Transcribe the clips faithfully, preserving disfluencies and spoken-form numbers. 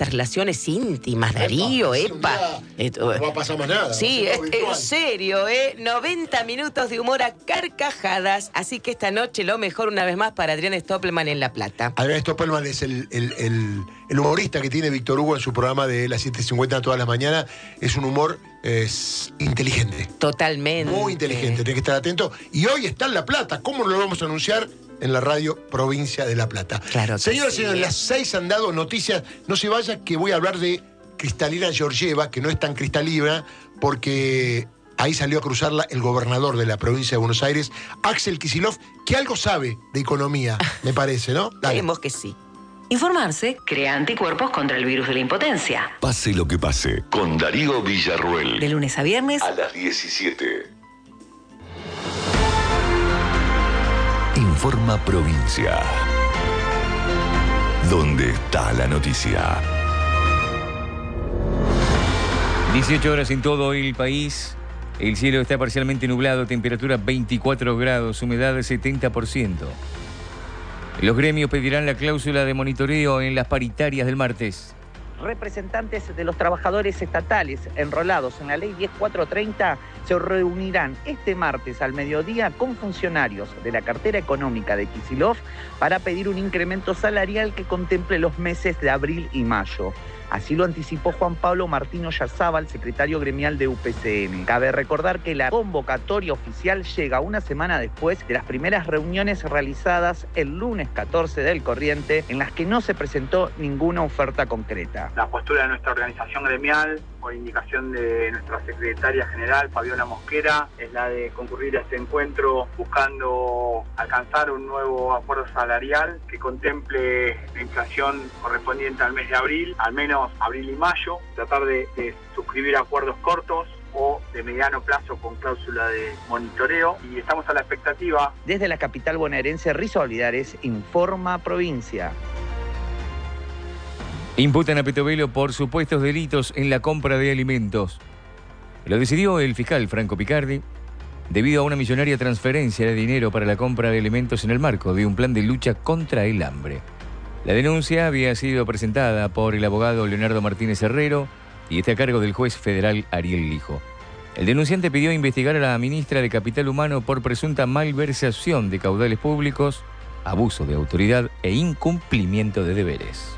estas relaciones íntimas, Darío, epa. No va a pasar más nada. Sí, es, en serio, ¿eh? noventa minutos de humor a carcajadas. Así que esta noche lo mejor una vez más para Adrián Stoppelman en La Plata. Adrián Stoppelman es el, el, el, el humorista que tiene Víctor Hugo en su programa de las siete cincuenta todas las mañanas. Es un humor es, inteligente. Totalmente. Muy inteligente, tiene que estar atento. Y hoy está en La Plata. ¿Cómo lo vamos a anunciar? En la radio Provincia de La Plata. Claro. Señoras y sí. señores, las seis han dado noticias. No se vaya que voy a hablar de Cristalina Georgieva, que no es tan cristalina, porque ahí salió a cruzarla el gobernador de la provincia de Buenos Aires, Axel Kicillof, que algo sabe de economía, me parece, ¿no? Creemos que sí. Informarse crea anticuerpos contra el virus de la impotencia. Pase lo que pase, con Darío Villarruel. De lunes a viernes a las diecisiete. Informa Provincia. ¿Dónde está la noticia? dieciocho horas en todo el país. El cielo está parcialmente nublado, temperatura veinticuatro grados, humedad setenta por ciento. Los gremios pedirán la cláusula de monitoreo en las paritarias del martes. Representantes de los trabajadores estatales enrolados en la ley diez mil cuatrocientos treinta se reunirán este martes al mediodía con funcionarios de la cartera económica de Kicillof para pedir un incremento salarial que contemple los meses de abril y mayo. Así lo anticipó Juan Pablo Martino Yarzábal, secretario gremial de U P C N. Cabe recordar que la convocatoria oficial llega una semana después de las primeras reuniones realizadas el lunes catorce del corriente, en las que no se presentó ninguna oferta concreta. La postura de nuestra organización gremial, por indicación de nuestra secretaria general, Fabiola Mosquera, es la de concurrir a este encuentro buscando alcanzar un nuevo acuerdo salarial que contemple la inflación correspondiente al mes de abril, al menos abril y mayo, tratar de, de suscribir acuerdos cortos o de mediano plazo con cláusula de monitoreo, y estamos a la expectativa. Desde la capital bonaerense, Rizo Olivares, Informa Provincia. Imputan a Petovelo por supuestos delitos en la compra de alimentos. Lo decidió el fiscal Franco Picardi debido a una millonaria transferencia de dinero para la compra de alimentos en el marco de un plan de lucha contra el hambre. La denuncia había sido presentada por el abogado Leonardo Martínez Herrero y está a cargo del juez federal Ariel Lijo. El denunciante pidió investigar a la ministra de Capital Humano por presunta malversación de caudales públicos, abuso de autoridad e incumplimiento de deberes.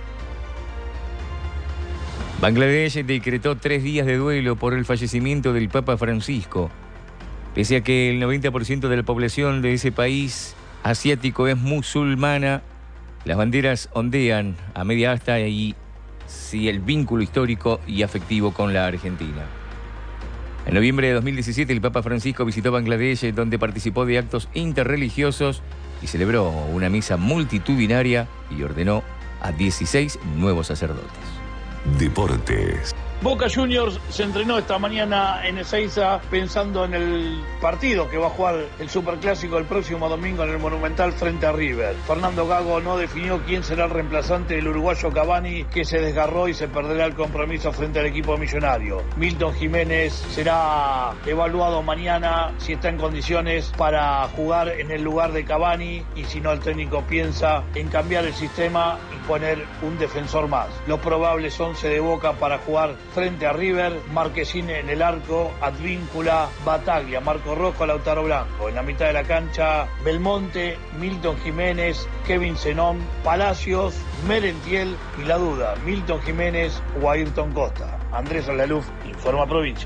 Bangladesh decretó tres días de duelo por el fallecimiento del Papa Francisco. Pese a que el noventa por ciento de la población de ese país asiático es musulmana, las banderas ondean a media asta y sí, el vínculo histórico y afectivo con la Argentina. En noviembre de dos mil diecisiete, el Papa Francisco visitó Bangladesh, donde participó de actos interreligiosos y celebró una misa multitudinaria y ordenó a dieciséis nuevos sacerdotes. Deportes. Boca Juniors se entrenó esta mañana en Ezeiza pensando en el partido que va a jugar el Superclásico el próximo domingo en el Monumental frente a River. Fernando Gago no definió quién será el reemplazante del uruguayo Cavani, que se desgarró y se perderá el compromiso frente al equipo millonario. Milton Jiménez será evaluado mañana si está en condiciones para jugar en el lugar de Cavani, y si no, el técnico piensa en cambiar el sistema y poner un defensor más. Los probables once de Boca para jugar frente a River: Marquezine en el arco, Advíncula, Bataglia, Marco Rojo, Lautaro Blanco. En la mitad de la cancha, Belmonte, Milton Jiménez, Kevin Zenón, Palacios, Merentiel y la duda, Milton Jiménez o Ayrton Costa. Andrés Alaluf, Informa Provincia.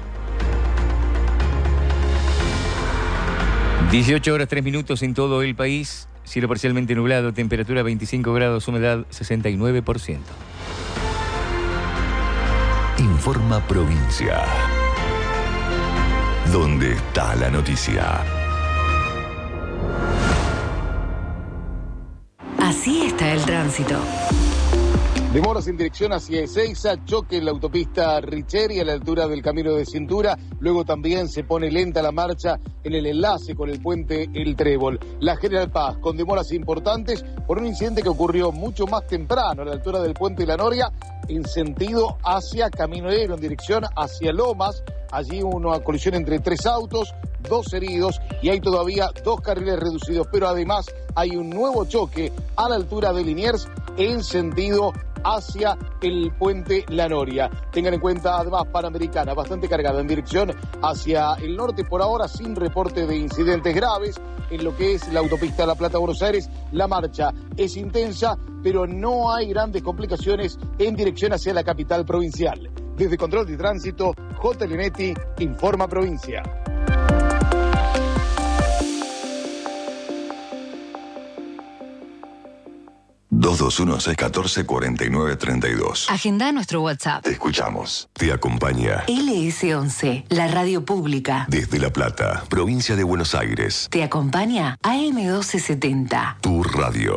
dieciocho horas tres minutos en todo el país, cielo parcialmente nublado, temperatura veinticinco grados, humedad sesenta y nueve por ciento. Informa Provincia. ¿Dónde está la noticia? Así está el tránsito. Demoras en dirección hacia Ezeiza, choque en la autopista Richeri a la altura del Camino de Cintura. Luego también se pone lenta la marcha en el enlace con el puente El Trébol. La General Paz, con demoras importantes por un incidente que ocurrió mucho más temprano a la altura del puente La Noria, en sentido hacia Camino Negro, en dirección hacia Lomas. Allí una colisión entre tres autos, dos heridos y hay todavía dos carriles reducidos, pero además hay un nuevo choque a la altura de Liniers en sentido hacia el puente La Noria. Tengan en cuenta, además, Panamericana, bastante cargada en dirección hacia el norte, por ahora sin reporte de incidentes graves. En lo que es la autopista La Plata-Buenos Aires, la marcha es intensa, pero no hay grandes complicaciones en dirección hacia la capital provincial. Desde Control de Tránsito, J. Linetti, Informa Provincia. dos dos uno, seis uno cuatro, cuatro nueve tres dos. Agenda nuestro WhatsApp. Te escuchamos. Te acompaña L S once, la radio pública. desde La Plata, provincia de Buenos Aires. Te acompaña A M doce setenta. Tu radio.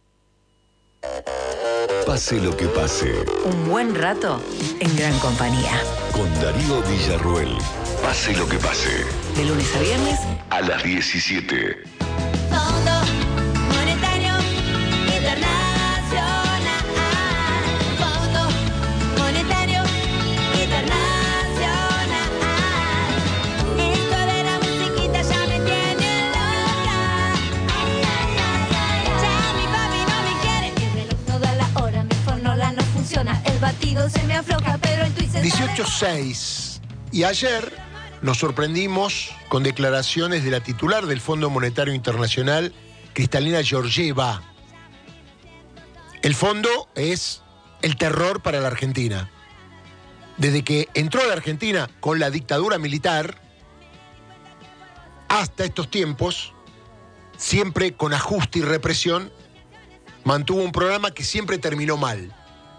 Pase lo que pase. Un buen rato en gran compañía. Con Darío Villarruel. Pase lo que pase. De lunes a viernes A las diecisiete. Fondo Monetario Internacional. Fondo Monetario Internacional. Esto de la musiquita ya me tiene loca. Ya mi papi no me quiere. El reloj no da la hora, mi fornola no funciona. El batido se me afloja, pero el tweet se dieciocho seis. Y ayer nos sorprendimos con declaraciones de la titular del Fondo Monetario Internacional, Kristalina Georgieva. El fondo es el terror para la Argentina. Desde que entró a la Argentina con la dictadura militar hasta estos tiempos, siempre con ajuste y represión, mantuvo un programa que siempre terminó mal.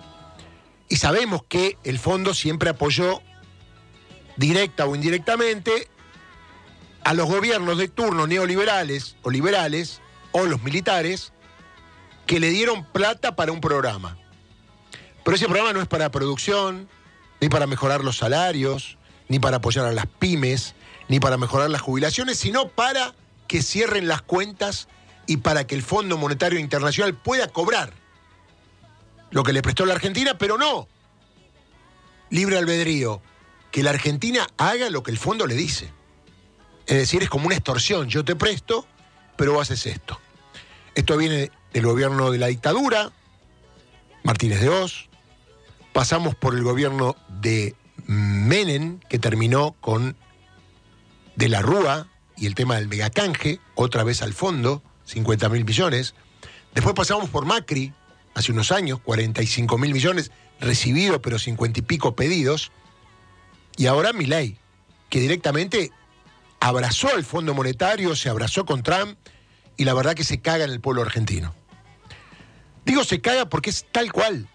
Y sabemos que el fondo siempre apoyó, directa o indirectamente, a los gobiernos de turno neoliberales o liberales o los militares que le dieron plata para un programa. Pero ese programa no es para producción, ni para mejorar los salarios, ni para apoyar a las pymes, ni para mejorar las jubilaciones, sino para que cierren las cuentas y para que el Fondo Monetario Internacional pueda cobrar lo que le prestó la Argentina, pero no libre albedrío, que la Argentina haga lo que el fondo le dice. Es decir, es como una extorsión. Yo te presto, pero vos haces esto. Esto viene del gobierno de la dictadura, Martínez de Oz. Pasamos por el gobierno de Menem, que terminó con De la Rúa y el tema del megacanje, otra vez al fondo, cincuenta mil millones. Después pasamos por Macri, hace unos años, cuarenta y cinco mil millones recibidos, pero cincuenta y pico pedidos. Y ahora Milei, que directamente abrazó al Fondo Monetario, se abrazó con Trump y la verdad que se caga en el pueblo argentino. Digo se caga porque es tal cual.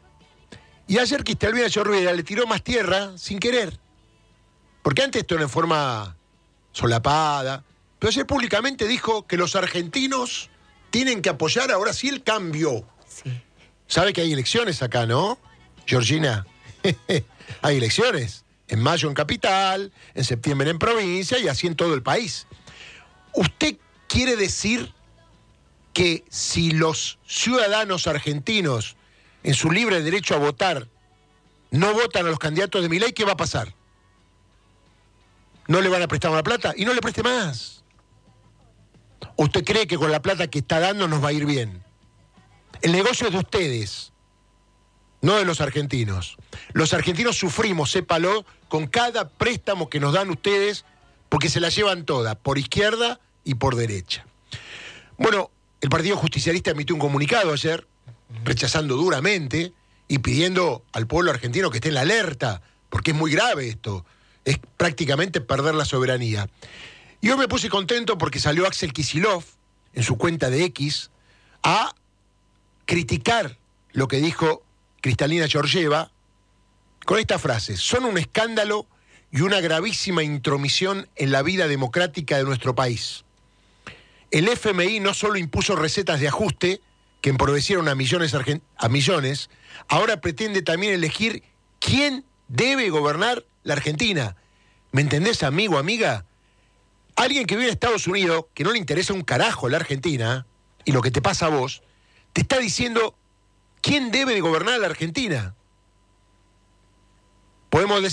Y ayer Kristalina Georgieva le tiró más tierra sin querer. Porque antes esto era en forma solapada, pero ayer públicamente dijo que los argentinos tienen que apoyar ahora sí el cambio. Sí. Sabe que hay elecciones acá, ¿no, Georgina? Hay elecciones. En mayo en Capital, en septiembre en provincia y así en todo el país. ¿Usted quiere decir que si los ciudadanos argentinos, en su libre derecho a votar, no votan a los candidatos de Milei, qué va a pasar? ¿No le van a prestar una plata? Y no le preste más. ¿Usted cree que con la plata que está dando nos va a ir bien? El negocio es de ustedes, no de los argentinos. Los argentinos sufrimos, sépalo, con cada préstamo que nos dan ustedes, porque se la llevan toda, por izquierda y por derecha. Bueno, el Partido Justicialista emitió un comunicado ayer, rechazando duramente y pidiendo al pueblo argentino que esté en la alerta, porque es muy grave esto, es prácticamente perder la soberanía. Y hoy me puse contento porque salió Axel Kicillof, en su cuenta de X, a criticar lo que dijo Kristalina Georgieva, con esta frase: son un escándalo y una gravísima intromisión en la vida democrática de nuestro país. El F M I no solo impuso recetas de ajuste que empobrecieron a millones, a millones, ahora pretende también elegir quién debe gobernar la Argentina. ¿Me entendés, amigo, amiga? Alguien que vive en Estados Unidos, que no le interesa un carajo la Argentina, y lo que te pasa a vos, te está diciendo quién debe de gobernar la Argentina. Podemos decir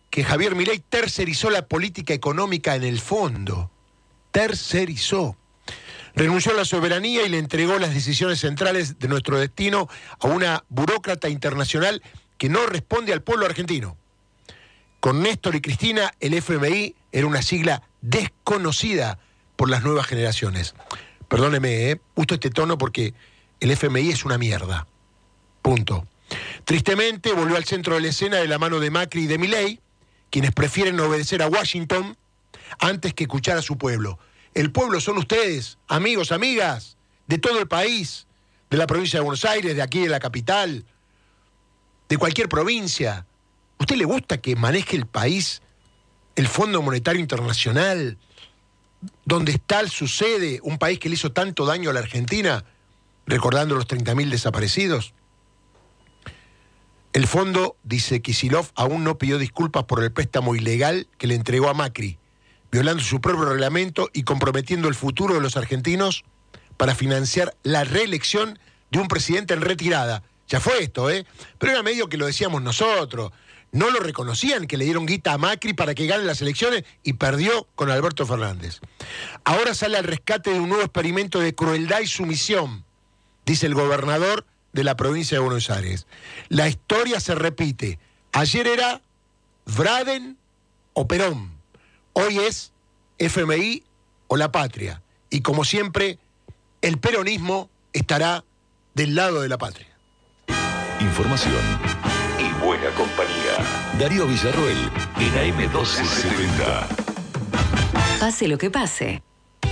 que Javier Milei tercerizó la política económica en el fondo. Tercerizó. Renunció a la soberanía y le entregó las decisiones centrales de nuestro destino a una burócrata internacional que no responde al pueblo argentino. Con Néstor y Cristina, el F M I era una sigla desconocida por las nuevas generaciones. Perdóneme, ¿eh? Uso este tono porque el F M I es una mierda. Punto. Tristemente, volvió al centro de la escena de la mano de Macri y de Milei, quienes prefieren obedecer a Washington antes que escuchar a su pueblo. El pueblo son ustedes, amigos, amigas, de todo el país, de la provincia de Buenos Aires, de aquí de la capital, de cualquier provincia. ¿A usted le gusta que maneje el país el Fondo Monetario Internacional, donde está su sede, un país que le hizo tanto daño a la Argentina, recordando los treinta mil desaparecidos? El fondo, dice Kicillof, aún no pidió disculpas por el préstamo ilegal que le entregó a Macri, violando su propio reglamento y comprometiendo el futuro de los argentinos para financiar la reelección de un presidente en retirada. Ya fue esto, ¿eh? Pero era medio que lo decíamos nosotros. No lo reconocían que le dieron guita a Macri para que gane las elecciones y perdió con Alberto Fernández. Ahora sale al rescate de un nuevo experimento de crueldad y sumisión, dice el gobernador de la provincia de Buenos Aires. La historia se repite. Ayer era Braden o Perón. Hoy es F M I o la patria. Y como siempre, el peronismo estará del lado de la patria. Información y buena compañía. Darío Villarroel en A M doce setenta. Pase lo que pase.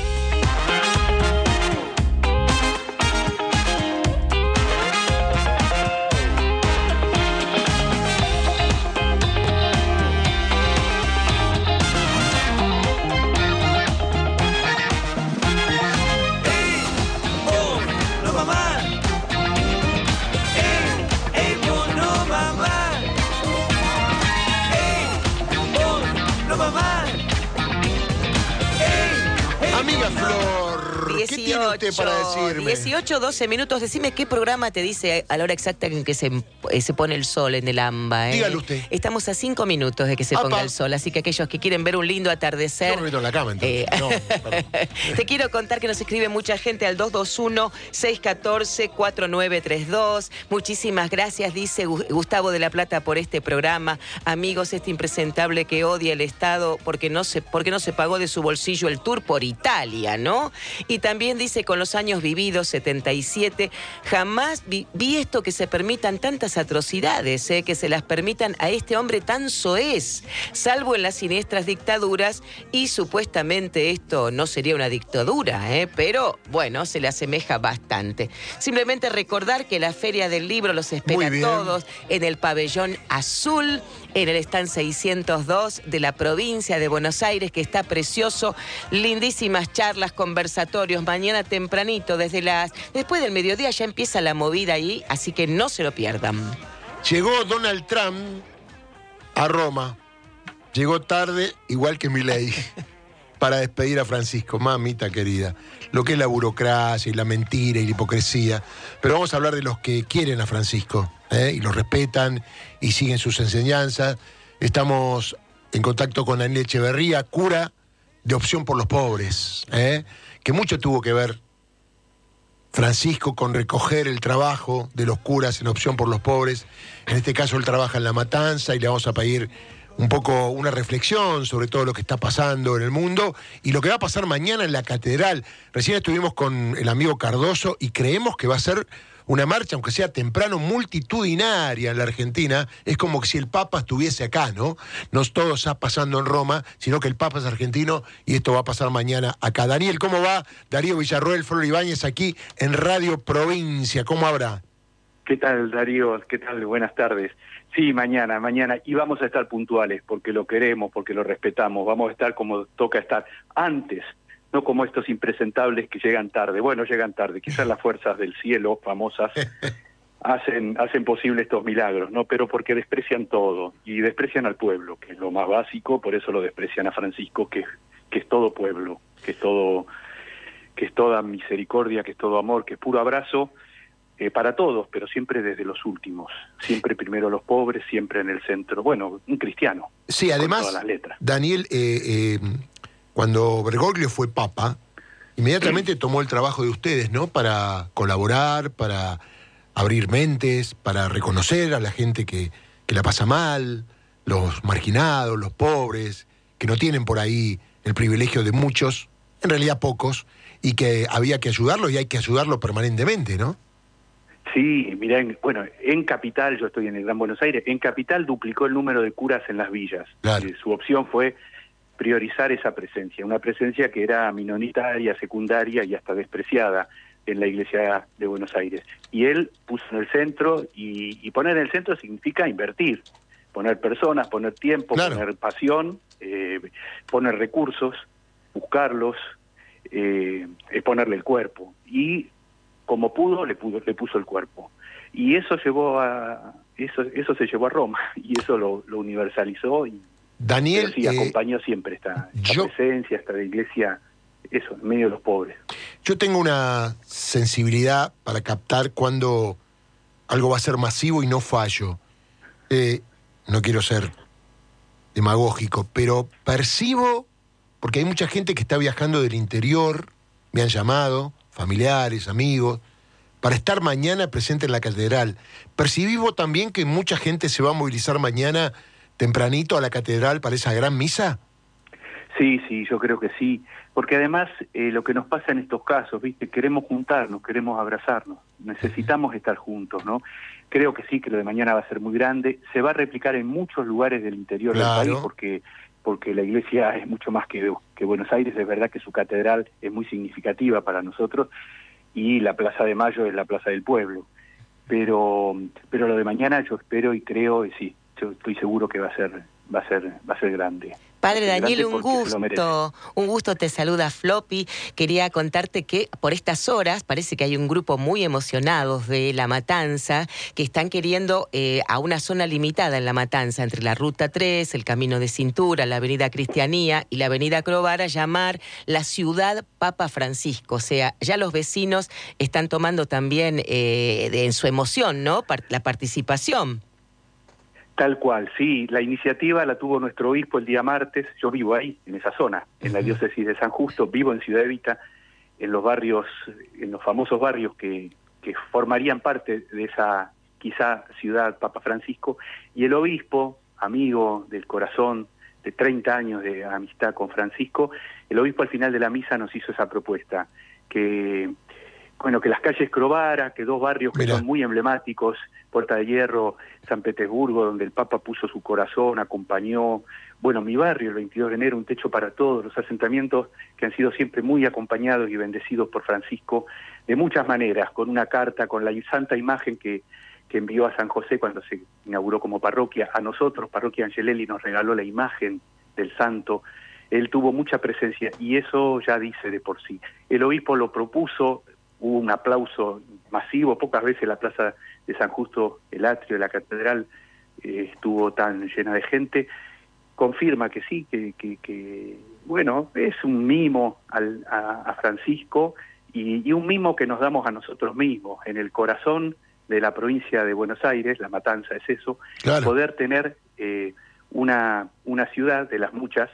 Amiga Flor, ¿qué tiene usted para decirme? dieciocho, doce minutos. Decime qué programa te dice a la hora exacta en que se, eh, se pone el sol en el AMBA. ¿eh? Dígalo usted. Estamos a cinco minutos de que se Apa. ponga el sol, así que aquellos que quieren ver un lindo atardecer... Yo me meto en la cama, entonces. Eh, No, te quiero contar que nos escribe mucha gente al dos dos uno, seis uno cuatro, cuatro nueve tres dos. Muchísimas gracias, dice Gustavo de la Plata, por este programa. Amigos, este impresentable que odia el Estado porque no se, porque no se pagó de su bolsillo el tour por Italia, ¿no? Y también dice, con los años vividos, setenta y siete, jamás vi, vi esto, que se permitan tantas atrocidades, ¿eh? Que se las permitan a este hombre tan soez, salvo en las siniestras dictaduras, y supuestamente esto no sería una dictadura, ¿eh? Pero bueno, se le asemeja bastante. Simplemente recordar que la Feria del Libro los espera a todos en el Pabellón Azul, en el stand seiscientos dos de la provincia de Buenos Aires, que está precioso. Lindísimas charlas, conversatorios, mañana tempranito, desde las después del mediodía ya empieza la movida ahí, así que no se lo pierdan. Llegó Donald Trump a Roma. Llegó tarde, igual que Milei, para despedir a Francisco. Mamita querida, lo que es la burocracia y la mentira y la hipocresía. Pero vamos a hablar de los que quieren a Francisco, ¿eh? Y lo respetan y siguen sus enseñanzas. Estamos en contacto con Daniel Echeverría, cura de Opción por los Pobres, ¿eh? Que mucho tuvo que ver Francisco con recoger el trabajo de los curas en Opción por los Pobres. En este caso él trabaja en La Matanza y le vamos a pedir un poco una reflexión sobre todo lo que está pasando en el mundo y lo que va a pasar mañana en la catedral. Recién estuvimos con el amigo Cardoso y creemos que va a ser una marcha, aunque sea temprano, multitudinaria en la Argentina. Es como que si el Papa estuviese acá, ¿no? No todo está pasando en Roma, sino que el Papa es argentino y esto va a pasar mañana acá. Daniel, ¿cómo va? Darío Villarroel, Flor Ibáñez aquí en Radio Provincia. ¿Cómo habrá? ¿Qué tal, Darío? ¿Qué tal? Buenas tardes. Sí, mañana, mañana. Y vamos a estar puntuales porque lo queremos, porque lo respetamos. Vamos a estar como toca estar antes, no como estos impresentables que llegan tarde. Bueno, llegan tarde. Quizás las fuerzas del cielo, famosas, hacen hacen posible estos milagros, ¿no? Pero porque desprecian todo y desprecian al pueblo, que es lo más básico. Por eso lo desprecian a Francisco, que, que es todo pueblo, que es todo, que es toda misericordia, que es todo amor, que es puro abrazo. eh, para todos, pero siempre desde los últimos, siempre primero los pobres, siempre en el centro, bueno, un cristiano. Sí, además, con todas las letras. Daniel, eh, eh, cuando Bergoglio fue papa, inmediatamente tomó el trabajo de ustedes, ¿no? Para colaborar, para abrir mentes, para reconocer a la gente que, que la pasa mal, los marginados, los pobres, que no tienen por ahí el privilegio de muchos, en realidad pocos, y que había que ayudarlos y hay que ayudarlos permanentemente, ¿no? Sí, mirá, en, bueno, en Capital, yo estoy en el Gran Buenos Aires, en Capital duplicó el número de curas en las villas. Claro. Eh, su opción fue priorizar esa presencia, una presencia que era minoritaria, secundaria y hasta despreciada en la Iglesia de Buenos Aires. Y él puso en el centro, y, y poner en el centro significa invertir, poner personas, poner tiempo, claro. poner pasión, eh, poner recursos, buscarlos, eh, ponerle el cuerpo. Y como pudo, le, pudo, le puso el cuerpo. Y eso llevó a eso eso se llevó a Roma, y eso lo, lo universalizó, y Daniel, sí, acompañó eh, siempre esta, esta yo, presencia, esta de iglesia, eso, en medio de los pobres. Yo tengo una sensibilidad para captar cuando algo va a ser masivo y no fallo. Eh, no quiero ser demagógico, pero percibo, porque hay mucha gente que está viajando del interior, me han llamado, familiares, amigos, para estar mañana presente en la catedral. ¿Percibimos también que mucha gente se va a movilizar mañana tempranito a la catedral para esa gran misa? Sí, sí, yo creo que sí, porque además eh, lo que nos pasa en estos casos, ¿viste? Queremos juntarnos, queremos abrazarnos, necesitamos estar juntos, ¿no? Creo que sí, que lo de mañana va a ser muy grande, se va a replicar en muchos lugares del interior claro. del país, porque porque la iglesia es mucho más que, que Buenos Aires, es verdad que su catedral es muy significativa para nosotros, y la Plaza de Mayo es la Plaza del Pueblo, pero pero lo de mañana yo espero y creo, y sí, yo estoy seguro que va a ser va a ser va a ser grande. Padre Daniel, un gusto, un gusto, te saluda Floppy. Quería contarte que por estas horas parece que hay un grupo muy emocionados de La Matanza que están queriendo eh, a una zona limitada en La Matanza, entre la Ruta tres, el Camino de Cintura, la Avenida Cristianía y la Avenida Crovara, llamar la ciudad Papa Francisco. O sea, ya los vecinos están tomando también eh, de, en su emoción, ¿no? La participación. Tal cual, sí. La iniciativa la tuvo nuestro obispo el día martes. Yo vivo ahí, en esa zona, en la diócesis de San Justo. Vivo en Ciudad Evita, en los barrios, en los famosos barrios que, que formarían parte de esa, quizá, ciudad Papa Francisco. Y el obispo, amigo del corazón, de treinta años de amistad con Francisco, el obispo al final de la misa nos hizo esa propuesta, que, bueno, que las calles Crovara, que dos barrios que Mirá. son muy emblemáticos, Puerta de Hierro, San Petersburgo, donde el Papa puso su corazón, acompañó, bueno, mi barrio, el veintidós de enero, un techo para todos, los asentamientos que han sido siempre muy acompañados y bendecidos por Francisco de muchas maneras, con una carta, con la santa imagen que, que envió a San José cuando se inauguró como parroquia, a nosotros, Parroquia Angelelli nos regaló la imagen del santo. Él tuvo mucha presencia y eso ya dice de por sí. El obispo lo propuso, hubo un aplauso masivo, pocas veces la plaza de San Justo, el atrio de la catedral, eh, estuvo tan llena de gente. Confirma que sí, que, que, que bueno, es un mimo al, a, a Francisco y, y un mimo que nos damos a nosotros mismos, en el corazón de la provincia de Buenos Aires, La Matanza es eso, claro. poder tener eh, una, una ciudad de las muchas,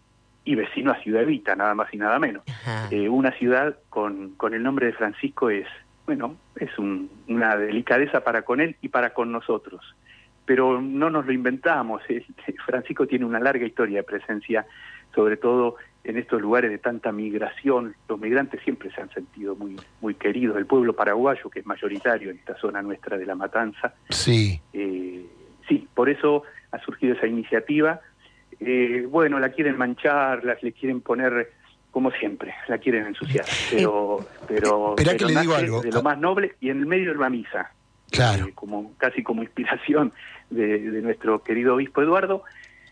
y vecino a Ciudad Evita, nada más y nada menos. Eh, una ciudad con, con el nombre de Francisco es, bueno, es un, una delicadeza para con él y para con nosotros. Pero no nos lo inventamos. Eh, Francisco tiene una larga historia de presencia, sobre todo en estos lugares de tanta migración. Los migrantes siempre se han sentido muy, muy queridos. El pueblo paraguayo, que es mayoritario en esta zona nuestra de La Matanza. Sí. Eh, sí, por eso ha surgido esa iniciativa. Eh, bueno, la quieren manchar, la, le quieren poner, como siempre, la quieren ensuciar, pero, pero, pero pero que le digo algo. de lo más noble y en el medio de la misa, claro. eh, como casi como inspiración de, de nuestro querido obispo Eduardo.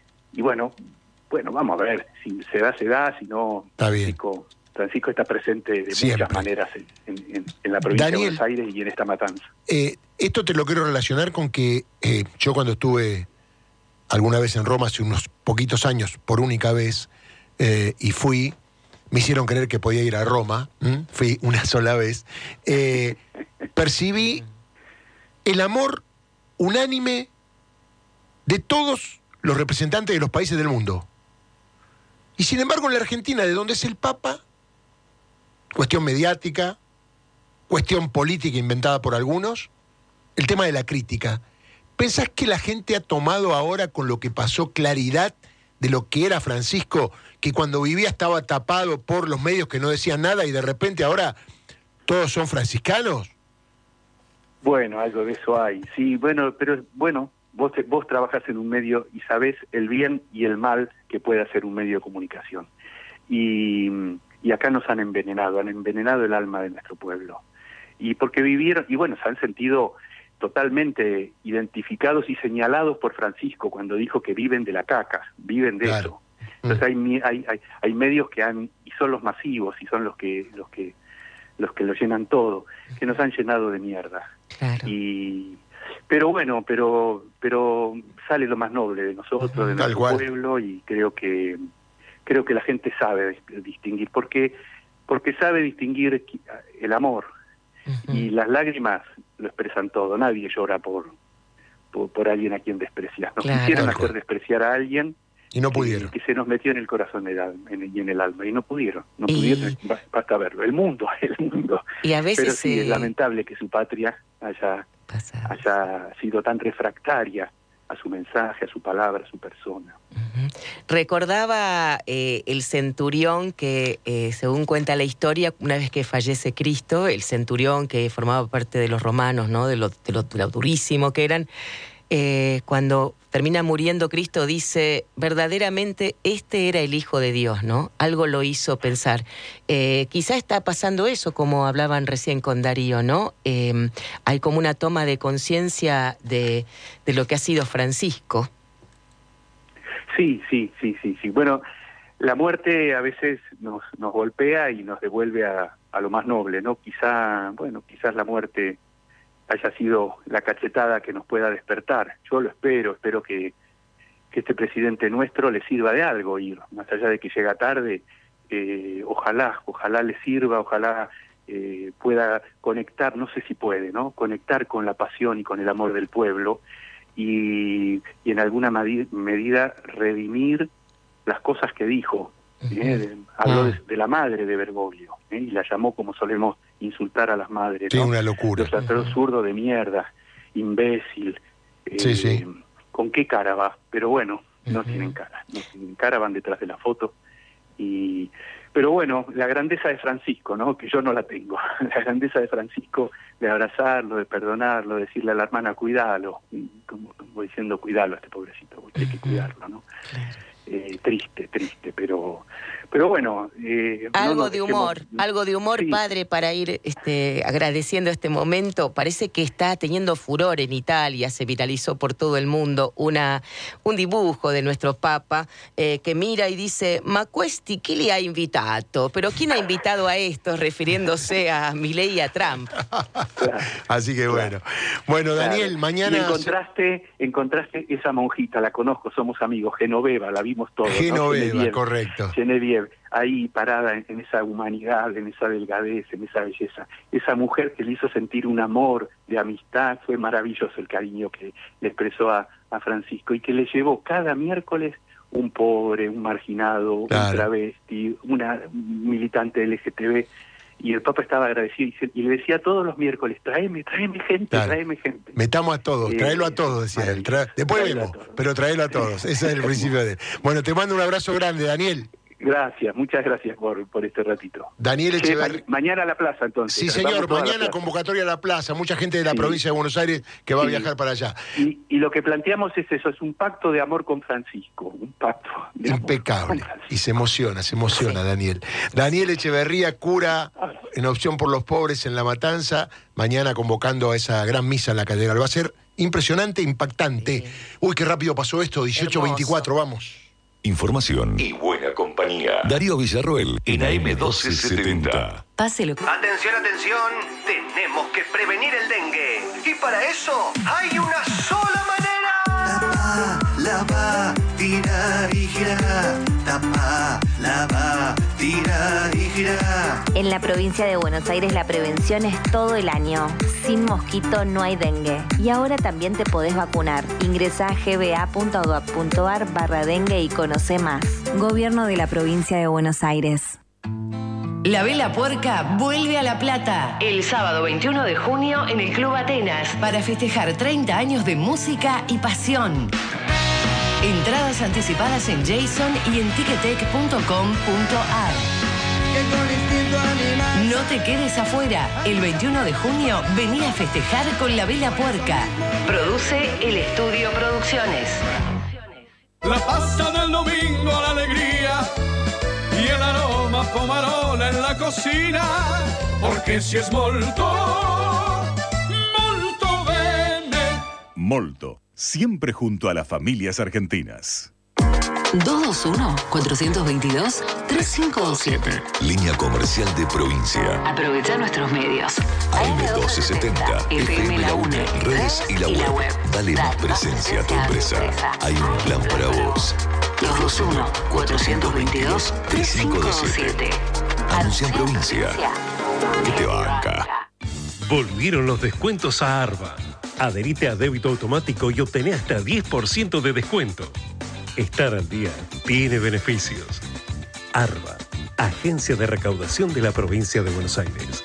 Y bueno, bueno, vamos a ver, si se da, se da, si no, está bien. Francisco, Francisco está presente de Siempre. muchas maneras en, en, en la provincia Daniel, de Buenos Aires y en esta matanza. Eh, esto te lo quiero relacionar con que eh, yo cuando estuve alguna vez en Roma hace unos poquitos años, por única vez, eh, y fui, me hicieron creer que podía ir a Roma, ¿m? Fui una sola vez, eh, percibí el amor unánime de todos los representantes de los países del mundo. Y sin embargo en la Argentina, de donde es el Papa, cuestión mediática, cuestión política inventada por algunos, el tema de la crítica. ¿Pensás que la gente ha tomado ahora con lo que pasó claridad de lo que era Francisco, que cuando vivía estaba tapado por los medios que no decían nada y de repente ahora todos son franciscanos? Bueno, algo de eso hay. Sí, bueno, pero bueno, vos, vos trabajás en un medio y sabés el bien y el mal que puede hacer un medio de comunicación. Y, y acá nos han envenenado, han envenenado el alma de nuestro pueblo. Y porque vivieron, y bueno, se han sentido totalmente identificados y señalados por Francisco cuando dijo que viven de la caca, viven de Claro. eso. Entonces hay, hay, hay, hay medios que han, y son los masivos, y son los que, los que, los que lo llenan todo, que nos han llenado de mierda. Claro. Y, pero bueno, pero, pero sale lo más noble de nosotros, de Tal nuestro cual. pueblo, y creo que, creo que la gente sabe distinguir, porque, porque sabe distinguir el amor. Ujú. Y las lágrimas lo expresan todo. Nadie llora por, por, por alguien a quien desprecias. Nos Claro. quisieron Tal hacer cual. despreciar a alguien Y no que, pudieron. que se nos metió en el corazón del alma, en, y en el alma, y no pudieron. No Y- pudieron, ba- basta verlo. El mundo, el mundo. Y a veces Pero sí, eh, es lamentable que su patria haya, pasa. haya sido tan refractaria a su mensaje, a su palabra, a su persona. Ujú. Recordaba eh, el centurión que, eh, según cuenta la historia, una vez que fallece Cristo, el centurión que formaba parte de los romanos, ¿no? de, lo, de, lo, de lo durísimo que eran, eh, cuando termina muriendo Cristo dice, verdaderamente este era el Hijo de Dios, ¿no? Algo lo hizo pensar. Eh, quizá está pasando eso, como hablaban recién con Darío, ¿no? Eh, hay como una toma de conciencia de, de lo que ha sido Francisco. Sí, sí, sí, sí, sí. Bueno, la muerte a veces nos, nos golpea y nos devuelve a, a lo más noble, ¿no? Quizá, bueno, quizás la muerte haya sido la cachetada que nos pueda despertar. Yo lo espero, espero que, que este presidente nuestro le sirva de algo, y más allá de que llega tarde, eh, ojalá, ojalá le sirva, ojalá eh, pueda conectar, no sé si puede, ¿no? Conectar con la pasión y con el amor del pueblo, y, y en alguna madi- medida redimir las cosas que dijo. ¿eh? De- habló de, de la madre de Bergoglio, ¿eh? y la llamó como solemos insultar a las madres, Sí, ¿no? una locura. Los trató zurdo de mierda, imbécil. eh, Sí, sí. ¿Con qué cara va? Pero bueno, no Ujú. tienen cara, no tienen cara, van detrás de la foto. Y pero bueno, la grandeza de Francisco, ¿no? Que yo no la tengo. La grandeza de Francisco de abrazarlo, de perdonarlo, de decirle a la hermana, cuídalo, como, como diciendo, cuídalo a este pobrecito, porque hay que cuidarlo, ¿no? Eh, triste, triste, pero pero bueno. Eh, no Algo nos de dejemos- humor, algo de humor, Sí. padre, para ir este, agradeciendo este momento. Parece que está teniendo furor en Italia, se viralizó por todo el mundo una, un dibujo de nuestro Papa eh, que mira y dice, ma questi chi li ha invitato? Pero ¿quién ha invitado a estos? Refiriéndose a Milei y a Trump. Claro. Así que bueno. Bueno, Daniel, Claro. mañana... Y encontraste, encontraste esa monjita, la conozco, somos amigos, Genoveva, la vimos todos. ¿no? Genoveva, Genevieve. correcto. Genevieve, ahí parada en, en esa humanidad, en esa delgadez, en esa belleza. Esa mujer que le hizo sentir un amor de amistad, fue maravilloso el cariño que le expresó a, a Francisco, y que le llevó cada miércoles un pobre, un marginado, Claro. un travesti, una militante L G T B. Y el Papa estaba agradecido y, se- y le decía todos los miércoles, tráeme, tráeme gente, Claro. tráeme gente. Metamos a todos, Eh, traelo a todos, decía él. Tra- maravilloso. Después Traelo a vemos, todos. pero traelo a todos. Ese es el principio de él. Bueno, te mando un abrazo grande, Daniel. Gracias, muchas gracias por, por este ratito. Daniel Che, Echeverría. ma- mañana a la plaza, entonces. Sí, Vamos señor, toda la mañana plaza. convocatoria a la plaza. Mucha gente de la Sí. provincia de Buenos Aires que va Sí. a viajar para allá. Y, y lo que planteamos es eso, es un pacto de amor con Francisco, un pacto de amor Impecable. con Francisco. Y se emociona, se emociona, Daniel. Daniel Echeverría, cura en Opción por los Pobres en La Matanza, mañana convocando a esa gran misa en la catedral. Va a ser impresionante, impactante. Uy, qué rápido pasó esto, dieciocho veinticuatro, vamos. Información y buena compañía. Darío Villarroel en A M doce setenta. Páselo. Atención, atención, tenemos que prevenir el dengue. Y para eso hay una sola manera. Tapa, lava, tirar y girar. Tapa, lava, tirar En la provincia de Buenos Aires la prevención es todo el año. Sin mosquito no hay dengue. Y ahora también te podés vacunar. Ingresá a gba.gov.ar barra dengue y conoce más. Gobierno de la provincia de Buenos Aires. La Vela Puerca vuelve a La Plata el sábado veintiuno de junio en el Club Atenas para festejar treinta años de música y pasión. Entradas anticipadas en Jason y en ticketek punto com punto ar. No te quedes afuera. El veintiuno de junio vení a festejar con La Vela Puerca. Produce El Estudio Producciones. La pasta del domingo, la alegría y el aroma pomarola en la cocina, porque si es molto, molto bene. Molto, siempre junto a las familias argentinas. dos dos uno, cuatro dos dos, tres cinco dos siete. Línea comercial de provincia. Aprovecha nuestros medios. A M doce setenta, F M La UNE, redes y la web. Dale más presencia a tu empresa. Hay un plan para vos. dos dos uno, cuatro dos dos, tres cinco dos siete. Anuncia en provincia. Que te banca. Volvieron los descuentos a Arba. Adherite a débito automático y obtené hasta diez por ciento de descuento. Estar al día tiene beneficios. Arba, Agencia de Recaudación de la Provincia de Buenos Aires.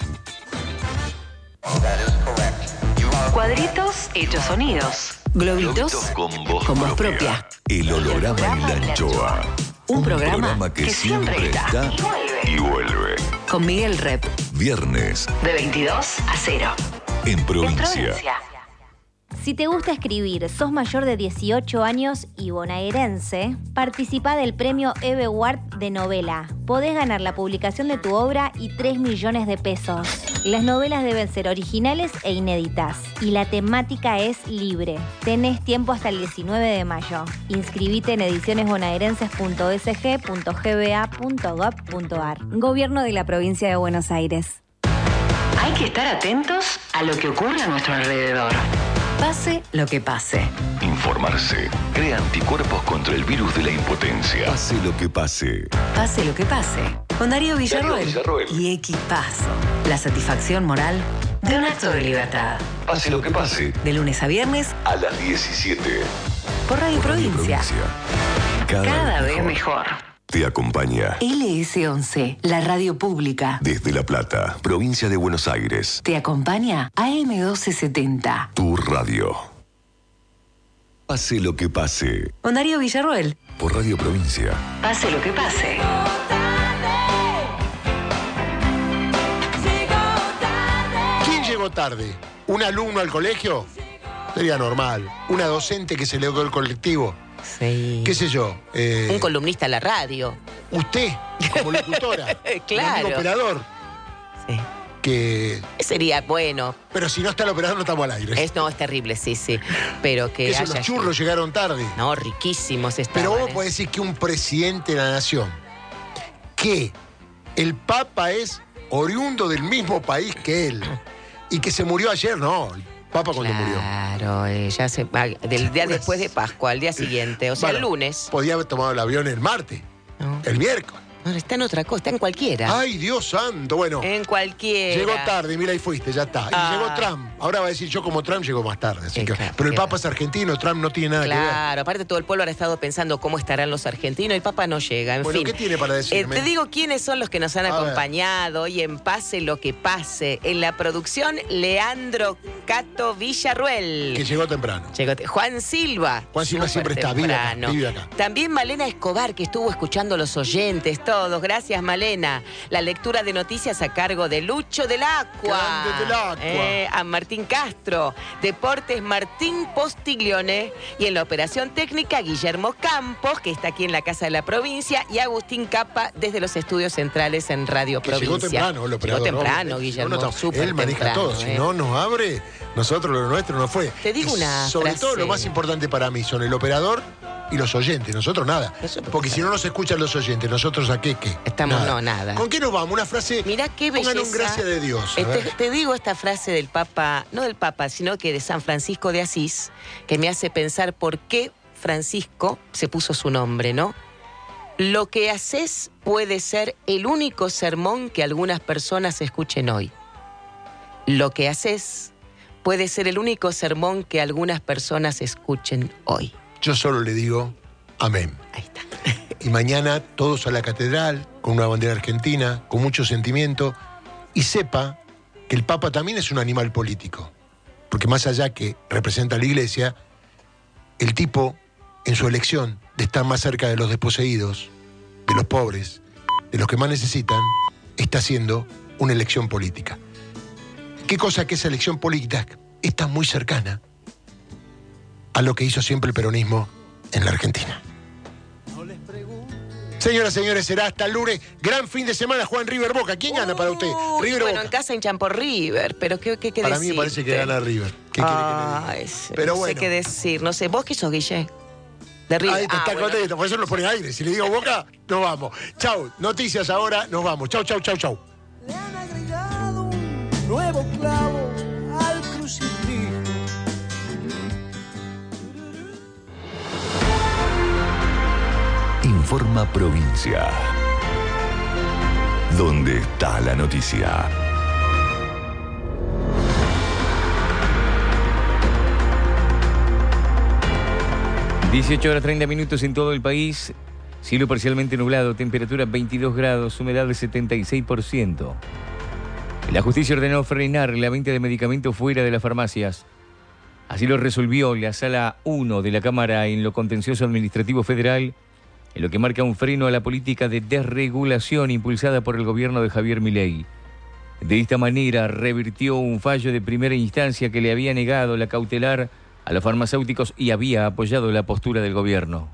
Cuadritos hechos sonidos. Globitos con voz, con voz propia. propia. El holograma y la anchoa. Un, Un programa, programa que, que siempre siempre está y vuelve. Con Miguel Rep. Viernes De veintidós a cero. en provincia. En provincia. Si te gusta escribir, sos mayor de dieciocho años y bonaerense, participa del premio Eve Ward de novela. Podés ganar la publicación de tu obra y tres millones de pesos. Las novelas deben ser originales e inéditas. Y la temática es libre. Tenés tiempo hasta el diecinueve de mayo. Inscribite en ediciones bonaerenses punto s g punto g b a punto gov punto ar. Gobierno de la provincia de Buenos Aires. Hay que estar atentos a lo que ocurre a nuestro alrededor. Pase lo que pase. Informarse. Crea anticuerpos contra el virus de la impotencia. Pase lo que pase. Pase lo que pase. Con Darío Villarroel, Darío Villarroel. y Equipazo. La satisfacción moral de un acto de libertad. Pase lo que pase. De lunes a viernes A las diecisiete. por Radio Provincia. Cada, Cada vez vez mejor. Te acompaña L S once, la radio pública. desde La Plata, provincia de Buenos Aires. Te acompaña A M doce setenta. Tu radio. Pase lo que pase. Con Darío Villarroel. Por Radio Provincia. Pase lo que pase. ¿Quién llegó tarde? ¿Un alumno al colegio? Sería normal. ¿Una docente que se le dio el colectivo? Sí. ¿Qué sé yo? Eh, Un columnista a la radio. Usted, como locutora. Claro. Un amigo operador. Sí. Que... Sería bueno. Pero si no está el operador, no estamos al aire. Es, no, es terrible, sí, sí. Pero que Eso, haya... los churros llegaron tarde. No, riquísimos estaban. Pero vos ¿eh? podés decir que un presidente de la nación, que el Papa es oriundo del mismo país que él, y que se murió ayer, no, el Papa cuando murió. Claro, eh, ya se... ah, del día después de Pascua, al día siguiente, o sea, Bueno, el lunes. Podía haber tomado el avión el martes, No. el miércoles. No, está en otra cosa, está en cualquiera. Ay, Dios santo, bueno. En cualquiera. Llegó tarde, mira, ahí fuiste, ya está. Y Ah. llegó Trump. Ahora va a decir, yo como Trump llego más tarde. Así Eh, que- claro, pero el claro. Papa es argentino, Trump no tiene nada que ver. Claro, aparte todo el pueblo habrá estado pensando cómo estarán los argentinos. El Papa no llega, en Bueno, fin. ¿qué tiene para decirme? Eh, te digo quiénes son los que nos han A ver. acompañado hoy en Pase lo que pase. En la producción, Leandro Cato Villarruel. Que llegó temprano. Llegó te- Juan Silva. Juan Silva Súper siempre está, vive acá, temprano. vive acá. También Malena Escobar, que estuvo escuchando a los oyentes todos. Gracias, Malena. La lectura de noticias a cargo de Lucho del Acua. Grande del Acua. Eh, a Martín Castro. Deportes, Martín Postiglione. Y en la operación técnica, Guillermo Campos, que está aquí en la Casa de la Provincia. Y Agustín Capa, desde los estudios centrales en Radio Que Provincia. llegó temprano el operador. Llegó temprano, ¿no? Guillermo. No, no, súper él maneja temprano, todo. Si eh. no nos abre, nosotros lo nuestro no fue. Te digo Y una Sobre frase. todo lo más importante para mí son el operador y los oyentes. Nosotros nada. Eso porque Porque si no nos escuchan los oyentes, nosotros a qué, qué. Estamos, no, nada. ¿Con qué nos vamos? Una frase. Mirá qué belleza. Pongan un gracia de Dios. a Este- ver. te digo esta frase del Papa, no del Papa, sino que de San Francisco de Asís, que me hace pensar por qué Francisco se puso su nombre, ¿no? Lo que haces puede ser el único sermón que algunas personas escuchen hoy. Lo que haces puede ser el único sermón que algunas personas escuchen hoy. Yo solo le digo amén. Ahí está. Y mañana todos a la catedral, con una bandera argentina, con mucho sentimiento, y sepa que el Papa también es un animal político. Porque más allá que representa a la Iglesia, el tipo, en su elección de estar más cerca de los desposeídos, de los pobres, de los que más necesitan, está haciendo una elección política. ¿Qué cosa que esa elección política está muy cercana a lo que hizo siempre el peronismo en la Argentina? Señoras, señores, será hasta el lunes. Gran fin de semana, Juan River Boca. ¿Quién gana para usted? River Bueno, Boca. en casa hinchan por River, pero ¿qué, qué, qué Para decirte? mí me parece que gana River. ¿Qué quiere ah, que le diga? ese, Pero no bueno. sé qué decir. No sé, ¿vos qué sos, Guille? De River. Ahí te Ah, está bueno. contento, por eso nos pone aire. Si le digo Boca, nos vamos. Chau, noticias ahora, nos vamos. Chau, chau, chau, chau. Nuevo clavo al crucifijo. Informa Provincia. ¿Dónde está la noticia? dieciocho horas treinta minutos en todo el país. Cielo parcialmente nublado, temperatura veintidós grados, humedad del setenta y seis por ciento. La justicia ordenó frenar la venta de medicamentos fuera de las farmacias. Así lo resolvió la Sala uno de la Cámara en lo Contencioso Administrativo Federal, en lo que marca un freno a la política de desregulación impulsada por el gobierno de Javier Milei. De esta manera revirtió un fallo de primera instancia que le había negado la cautelar a los farmacéuticos y había apoyado la postura del gobierno.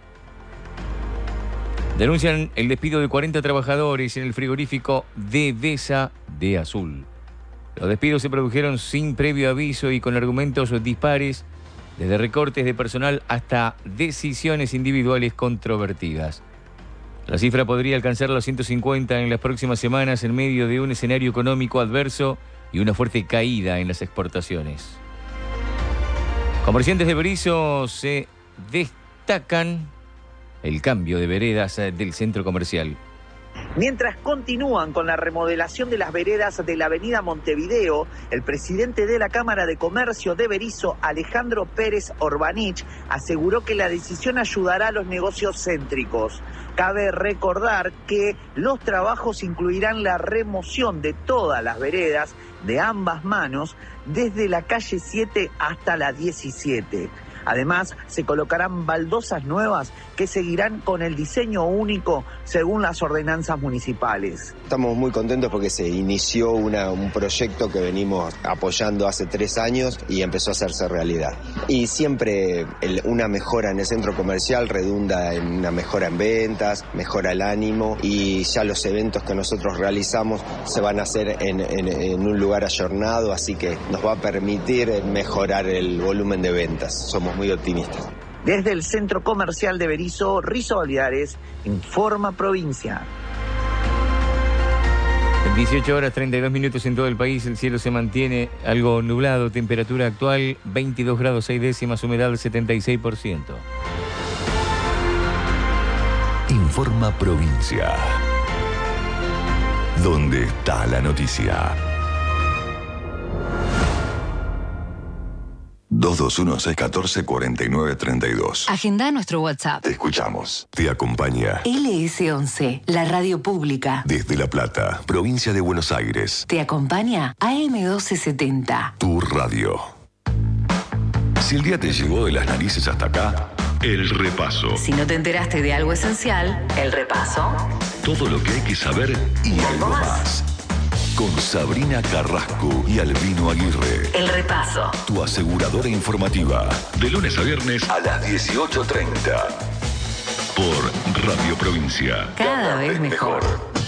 Denuncian el despido de cuarenta trabajadores en el frigorífico Devesa de Azul. Los despidos se produjeron sin previo aviso y con argumentos dispares, desde recortes de personal hasta decisiones individuales controvertidas. La cifra podría alcanzar los ciento cincuenta en las próximas semanas en medio de un escenario económico adverso y una fuerte caída en las exportaciones. Comerciantes de Berisso se destacan el cambio de veredas del centro comercial. Mientras continúan con la remodelación de las veredas de la avenida Montevideo, el presidente de la Cámara de Comercio de Berisso, Alejandro Pérez Orbanich, aseguró que la decisión ayudará a los negocios céntricos. Cabe recordar que los trabajos incluirán la remoción de todas las veredas de ambas manos desde la calle siete hasta la diecisiete. Además, se colocarán baldosas nuevas que seguirán con el diseño único según las ordenanzas municipales. Estamos muy contentos porque se inició una, un proyecto que venimos apoyando hace tres años y empezó a hacerse realidad. Y siempre el, una mejora en el centro comercial redunda en una mejora en ventas, mejora el ánimo y ya los eventos que nosotros realizamos se van a hacer en, en, en un lugar ayornado, así que nos va a permitir mejorar el volumen de ventas. Somos muy optimistas. Desde el centro comercial de Berisso, Rizo Olivares, Informa Provincia. dieciocho horas treinta y dos minutos en todo el país, el cielo se mantiene algo nublado, temperatura actual veintidós grados seis décimas, humedad del setenta y seis por ciento. Informa Provincia. ¿Dónde está la noticia? dos dos uno, seis uno cuatro, cuatro nueve tres dos. Agenda nuestro WhatsApp. Te escuchamos. Te acompaña L S once, la radio pública. desde La Plata, provincia de Buenos Aires. Te acompaña A M doce setenta. Tu radio. Si el día te llegó de las narices hasta acá, el repaso. Si no te enteraste de algo esencial, el repaso. Todo lo que hay que saber y algo más. Con Sabrina Carrasco y Albino Aguirre. El repaso. Tu aseguradora informativa. De lunes a viernes a las dieciocho treinta. Por Radio Provincia. Cada vez mejor.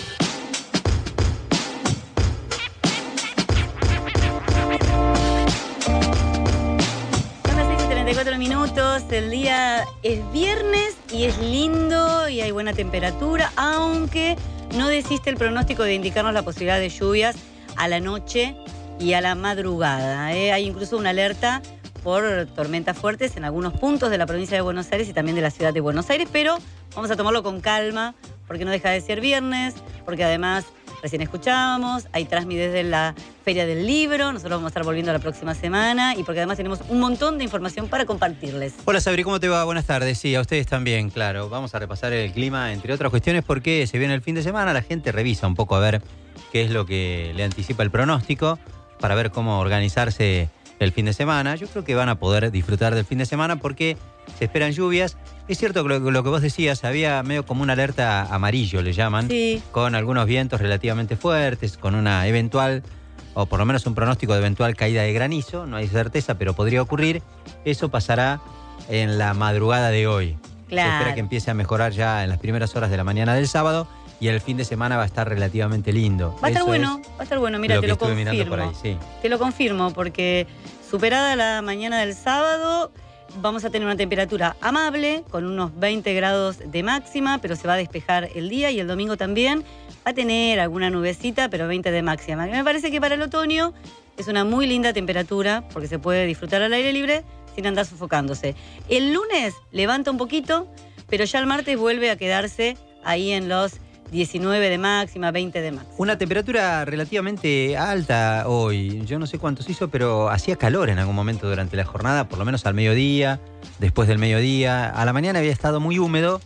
Son las seis y treinta y cuatro minutos, el día es viernes y es lindo y hay buena temperatura, aunque no desiste el pronóstico de indicarnos la posibilidad de lluvias a la noche y a la madrugada. ¿eh? Hay incluso una alerta por tormentas fuertes en algunos puntos de la provincia de Buenos Aires y también de la ciudad de Buenos Aires, pero vamos a tomarlo con calma, porque no deja de ser viernes, porque además recién escuchábamos, hay Transmi desde la Feria del Libro, nosotros vamos a estar volviendo la próxima semana y porque además tenemos un montón de información para compartirles. Hola Sabri, ¿cómo te va? Buenas tardes. Sí, a ustedes también, claro. Vamos a repasar el clima, entre otras cuestiones, porque se viene el fin de semana, la gente revisa un poco a ver qué es lo que le anticipa el pronóstico, para ver cómo organizarse el fin de semana. Yo creo que van a poder disfrutar del fin de semana porque se esperan lluvias. Es cierto que lo, lo que vos decías, había medio como una alerta amarillo, le llaman, sí, con algunos vientos relativamente fuertes, con una eventual, o por lo menos un pronóstico de eventual caída de granizo, no hay certeza, pero podría ocurrir. Eso pasará en la madrugada de hoy. Claro. Se espera que empiece a mejorar ya en las primeras horas de la mañana del sábado y el fin de semana va a estar relativamente lindo. Va a estar Eso bueno, es va a estar bueno, mira, lo te que lo estuve confirmo. mirando por ahí, sí. Te lo confirmo, porque superada la mañana del sábado, vamos a tener una temperatura amable, con unos veinte grados de máxima, pero se va a despejar el día y el domingo también. Va a tener alguna nubecita, pero veinte de máxima. Me parece que para el otoño es una muy linda temperatura, porque se puede disfrutar al aire libre sin andar sofocándose. El lunes levanta un poquito, pero ya el martes vuelve a quedarse ahí en los diecinueve de máxima, veinte de máxima. Una temperatura relativamente alta hoy. Yo no sé cuántos hizo, pero hacía calor en algún momento durante la jornada, por lo menos al mediodía, después del mediodía. A la mañana había estado muy húmedo,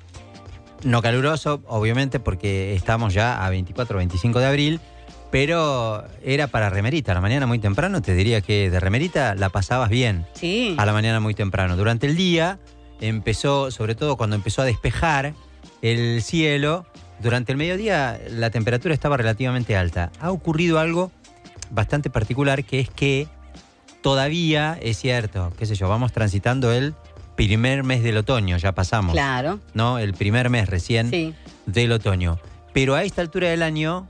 no caluroso, obviamente, porque estamos ya a veinticuatro, veinticinco de abril, pero era para remerita. A la mañana muy temprano, te diría que de remerita la pasabas bien. Sí. A la mañana muy temprano. Durante el día empezó, sobre todo cuando empezó a despejar el cielo, durante el mediodía la temperatura estaba relativamente alta. Ha ocurrido algo bastante particular, que es que todavía, es cierto, qué sé yo, vamos transitando el primer mes del otoño, ya pasamos. Claro. ¿No? El primer mes recién sí. del otoño. Pero a esta altura del año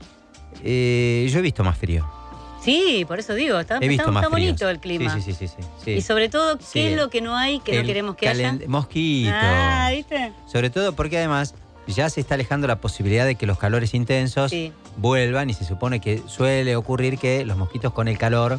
eh, yo he visto más frío. Sí, por eso digo, está, He visto está, más está bonito fríos. el clima. Sí, sí, sí, sí, sí, sí. Y sobre todo, ¿qué Sí. es lo que no hay que El no queremos que haya? calen- Mosquitos. Ah, ¿viste? Sobre todo porque además ya se está alejando la posibilidad de que los calores intensos Sí. vuelvan, y se supone que suele ocurrir que los mosquitos con el calor,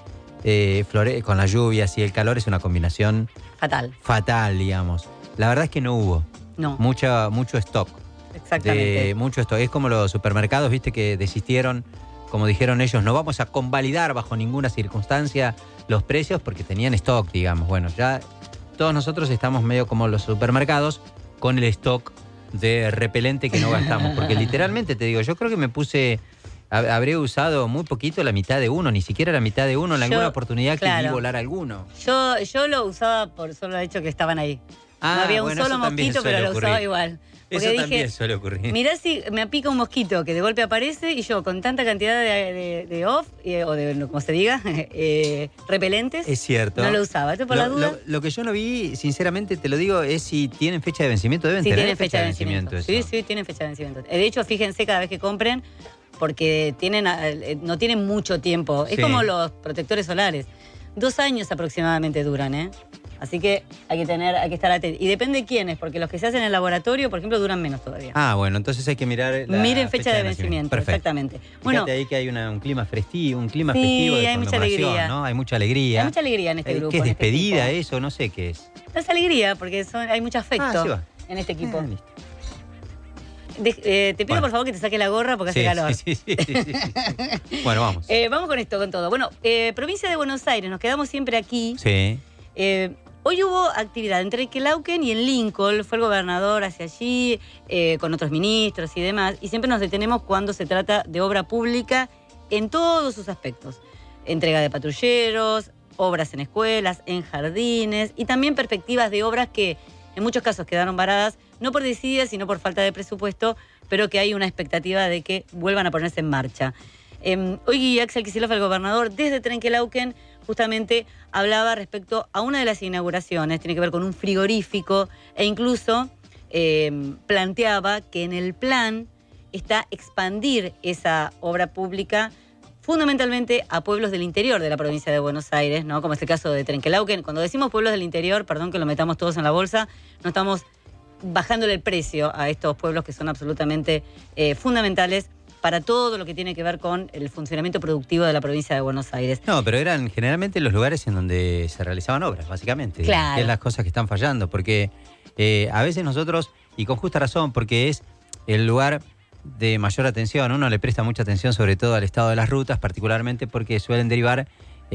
eh, flore- con las lluvias y el calor, es una combinación Fatal. fatal, digamos. La verdad es que no hubo No. mucha, mucho stock. Exactamente. De mucho stock. Es como los supermercados, viste, que desistieron, como dijeron ellos, no vamos a convalidar bajo ninguna circunstancia los precios porque tenían stock, digamos. Bueno, ya todos nosotros estamos medio como los supermercados con el stock de repelente que no gastamos. Porque literalmente te digo, yo creo que me puse, hab- habré usado muy poquito la mitad de uno, ni siquiera la mitad de uno, en Yo, alguna oportunidad que vi claro. volar alguno. Yo, yo lo usaba por solo el hecho que estaban ahí. Ah, no había un bueno, solo eso también mosquito, pero suele lo usaba ocurrir. igual. Porque Eso dije, también suele ocurrir. mirá si me pica un mosquito que de golpe aparece y yo con tanta cantidad de, de, de off, eh, o de, como se diga, eh, repelentes, Es cierto. no lo usaba. Esto por lo, la duda. Lo, lo que yo no vi, sinceramente te lo digo, es si tienen fecha de vencimiento. Deben Sí, tener tienen fecha de vencimiento. eso. Sí, sí, tienen fecha de vencimiento. De hecho, fíjense cada vez que compren, porque tienen, eh, no tienen mucho tiempo. Es Sí. como los protectores solares. Dos años aproximadamente duran, ¿eh? Así que hay que tener, hay que estar atentos. Y depende de quiénes, porque los que se hacen en el laboratorio, por ejemplo, duran menos todavía. Ah, bueno, entonces hay que mirar la Miren fecha, de vencimiento, Perfecto. exactamente. Fíjate Bueno, ahí que hay una- un clima festivo, un clima Sí, festivo de hay mucha conmemoración, alegría. ¿no? Hay mucha alegría. hay mucha alegría en este Eh, grupo. ¿Qué es en este despedida equipo. eso? No sé qué es. Es alegría, porque son, hay mucho afecto Ah, sí va. en este equipo. Ah, listo. De- eh, te pido Bueno. por favor que te saque la gorra porque Sí, hace calor. sí, sí, sí, sí, sí. Bueno, vamos. Eh, vamos con esto, con todo. Bueno, eh, provincia de Buenos Aires, nos quedamos siempre aquí. Sí. Eh, hoy hubo actividad en Trenquelauquen y en Lincoln. Fue el gobernador hacia allí, eh, con otros ministros y demás. Y siempre nos detenemos cuando se trata de obra pública en todos sus aspectos. Entrega de patrulleros, obras en escuelas, en jardines y también perspectivas de obras que en muchos casos quedaron varadas, no por desidia, sino por falta de presupuesto, pero que hay una expectativa de que vuelvan a ponerse en marcha. Eh, hoy Axel Kicillof, el gobernador, desde Trenquelauquen, justamente hablaba respecto a una de las inauguraciones, tiene que ver con un frigorífico, e incluso eh, planteaba que en el plan está expandir esa obra pública fundamentalmente a pueblos del interior de la provincia de Buenos Aires, ¿no? Como es el caso de Trenquelauquen. Cuando decimos pueblos del interior, perdón que lo metamos todos en la bolsa, no estamos bajándole el precio a estos pueblos que son absolutamente eh, fundamentales para para todo lo que tiene que ver con el funcionamiento productivo de la provincia de Buenos Aires. No, pero eran generalmente los lugares en donde se realizaban obras, básicamente. Claro. Que es las cosas que están fallando, porque eh, a veces nosotros, y con justa razón, porque es el lugar de mayor atención, uno le presta mucha atención sobre todo al estado de las rutas, particularmente porque suelen derivar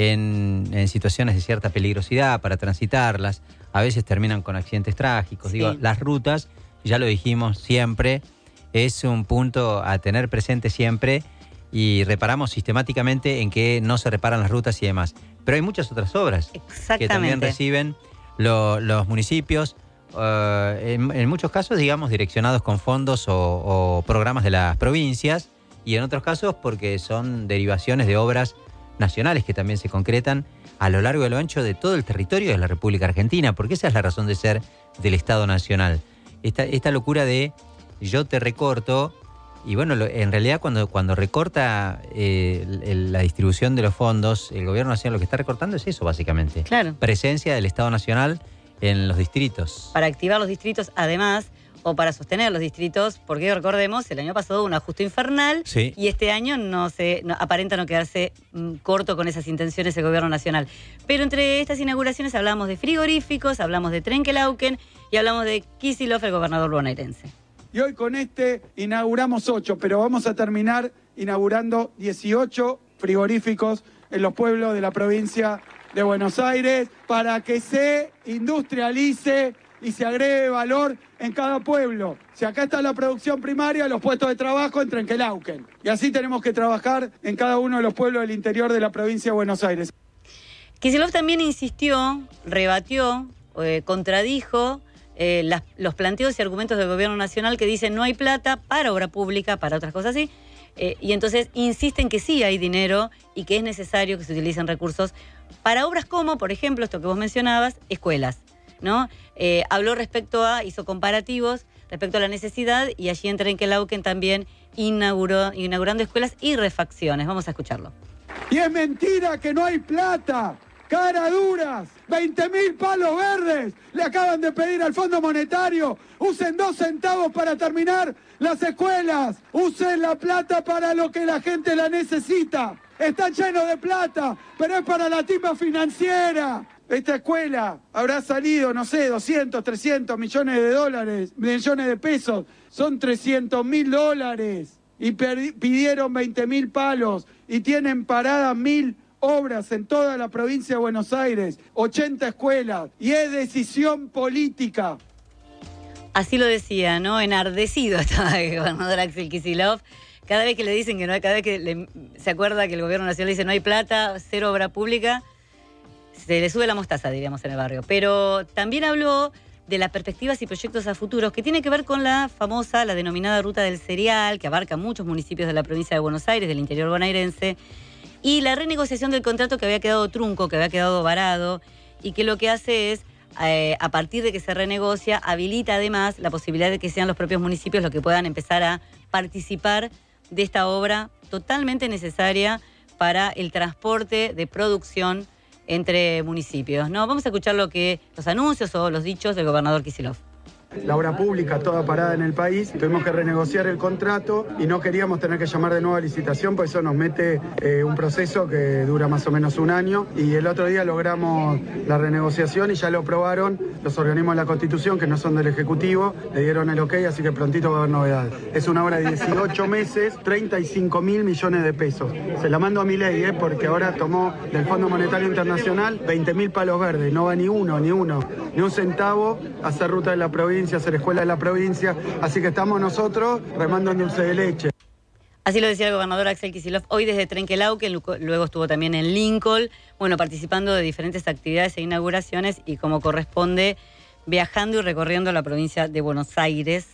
en, en situaciones de cierta peligrosidad para transitarlas, a veces terminan con accidentes trágicos. Sí. Digo, las rutas, ya lo dijimos siempre, es un punto a tener presente siempre y reparamos sistemáticamente en que no se reparan las rutas y demás. Pero hay muchas otras obras que también reciben lo, los municipios, uh, en, en muchos casos, digamos, direccionados con fondos o, o programas de las provincias, y en otros casos porque son derivaciones de obras nacionales que también se concretan a lo largo y a lo ancho de todo el territorio de la República Argentina, porque esa es la razón de ser del Estado Nacional. Esta, esta locura de yo te recorto, y bueno, lo, en realidad cuando, cuando recorta eh, el, la distribución de los fondos, el gobierno nacional lo que está recortando es eso, básicamente. Claro. Presencia del Estado Nacional en los distritos. Para activar los distritos, además, o para sostener los distritos, porque recordemos, el año pasado hubo un ajuste infernal, sí, y este año no se no, aparenta no quedarse mm, corto con esas intenciones del gobierno nacional. Pero entre estas inauguraciones hablamos de frigoríficos, hablamos de Trenkelauken y hablamos de Kicillof, el gobernador bonaerense. Y hoy con este inauguramos ocho, pero vamos a terminar inaugurando dieciocho frigoríficos en los pueblos de la provincia de Buenos Aires para que se industrialice y se agregue valor en cada pueblo. Si acá está la producción primaria, los puestos de trabajo en Trenkelauken. Y así tenemos que trabajar en cada uno de los pueblos del interior de la provincia de Buenos Aires. Kicillof también insistió, rebatió, eh, contradijo Eh, las, los planteos y argumentos del gobierno nacional que dicen no hay plata para obra pública, para otras cosas así, eh, y entonces insisten que sí hay dinero y que es necesario que se utilicen recursos para obras como, por ejemplo, esto que vos mencionabas, escuelas, ¿no? Eh, habló respecto a, hizo comparativos respecto a la necesidad, y allí en Trenkelauken también inauguró, inaugurando escuelas y refacciones. Vamos a escucharlo. Y es mentira que no hay plata. Cara duras, veinte mil palos verdes le acaban de pedir al Fondo Monetario. Usen dos centavos para terminar las escuelas. Usen la plata para lo que la gente la necesita. Están llenos de plata, pero es para la timba financiera. Esta escuela habrá salido, no sé, doscientos, trescientos millones de dólares, millones de pesos. Son trescientos mil dólares. Y pidieron veinte mil palos y tienen paradas mil obras en toda la provincia de Buenos Aires, ochenta escuelas, y es decisión política. Así lo decía, ¿no? Enardecido estaba el gobernador Axel Kicillof. Cada vez que le dicen que no hay, cada vez que le, se acuerda que el gobierno nacional dice no hay plata, cero obra pública, se le sube la mostaza, diríamos, en el barrio. Pero también habló de las perspectivas y proyectos a futuros, que tiene que ver con la famosa, la denominada Ruta del Cereal, que abarca muchos municipios de la provincia de Buenos Aires, del interior bonaerense, y la renegociación del contrato que había quedado trunco, que había quedado varado, y que lo que hace es, eh, a partir de que se renegocia, habilita además la posibilidad de que sean los propios municipios los que puedan empezar a participar de esta obra totalmente necesaria para el transporte de producción entre municipios, ¿no? Vamos a escuchar lo que los anuncios o los dichos del gobernador Kicillof. La obra pública toda parada en el país, tuvimos que renegociar el contrato y no queríamos tener que llamar de nuevo a licitación, pues eso nos mete eh, un proceso que dura más o menos un año, y el otro día logramos la renegociación y ya lo aprobaron los organismos de la Constitución, que no son del Ejecutivo, le dieron el ok, así que prontito va a haber novedades. Es una obra de dieciocho meses, treinta y cinco mil millones de pesos. Se la mando a Milei, eh, porque ahora tomó del Fondo Monetario Internacional veinte mil palos verdes, no va ni uno, ni uno, ni un centavo a hacer ruta de la provincia, hacer escuela de la provincia, así que estamos nosotros remando en dulce de leche. Así lo decía el gobernador Axel Kicillof hoy desde Trenkelauken, luego estuvo también en Lincoln, bueno, participando de diferentes actividades e inauguraciones y como corresponde, viajando y recorriendo la provincia de Buenos Aires,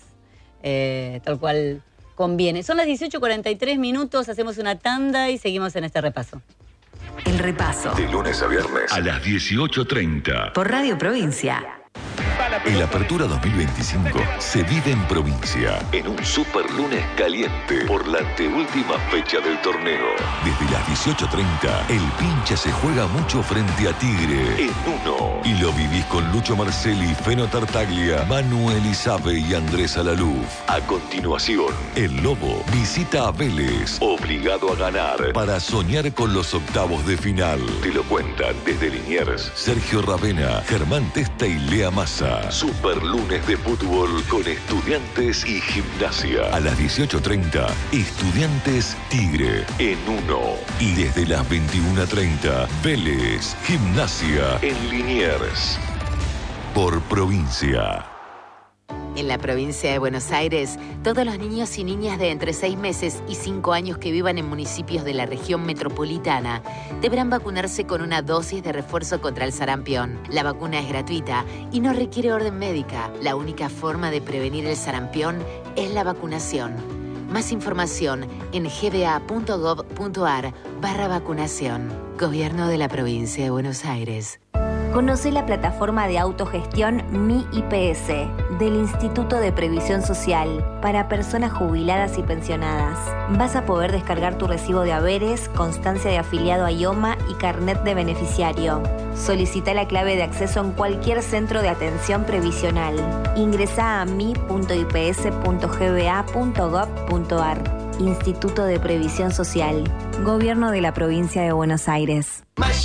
eh, tal cual conviene. Son las dieciocho cuarenta y tres minutos, hacemos una tanda y seguimos en este repaso. El repaso. De lunes a viernes a las dieciocho treinta. Por Radio Provincia. El Apertura dos mil veinticinco se vive en provincia, en un super lunes caliente por la anteúltima fecha del torneo. Desde las dieciocho treinta, el pincha se juega mucho frente a Tigre en uno. Y lo vivís con Lucho Marcelli, Feno Tartaglia, Manuel Isabe y Andrés Alaluf. A continuación, el Lobo visita a Vélez, obligado a ganar para soñar con los octavos de final. Te lo cuentan desde Liniers, Sergio Ravena, Germán Testa y Lea Massa. Super lunes de fútbol con Estudiantes y Gimnasia. A las dieciocho treinta, Estudiantes Tigre en uno. Y desde las veintiuna treinta, Vélez, Gimnasia en Liniers. Por provincia. En la provincia de Buenos Aires, todos los niños y niñas de entre seis meses y cinco años que vivan en municipios de la región metropolitana deberán vacunarse con una dosis de refuerzo contra el sarampión. La vacuna es gratuita y no requiere orden médica. La única forma de prevenir el sarampión es la vacunación. Más información en gba.gov.ar barra vacunación. Gobierno de la provincia de Buenos Aires. Conoce la plataforma de autogestión Mi I P S del Instituto de Previsión Social para personas jubiladas y pensionadas. Vas a poder descargar tu recibo de haberes, constancia de afiliado a IOMA y carnet de beneficiario. Solicita la clave de acceso en cualquier centro de atención previsional. Ingresa a mi punto i p s punto g b a punto gov punto a r. Instituto de Previsión Social. Gobierno de la Provincia de Buenos Aires.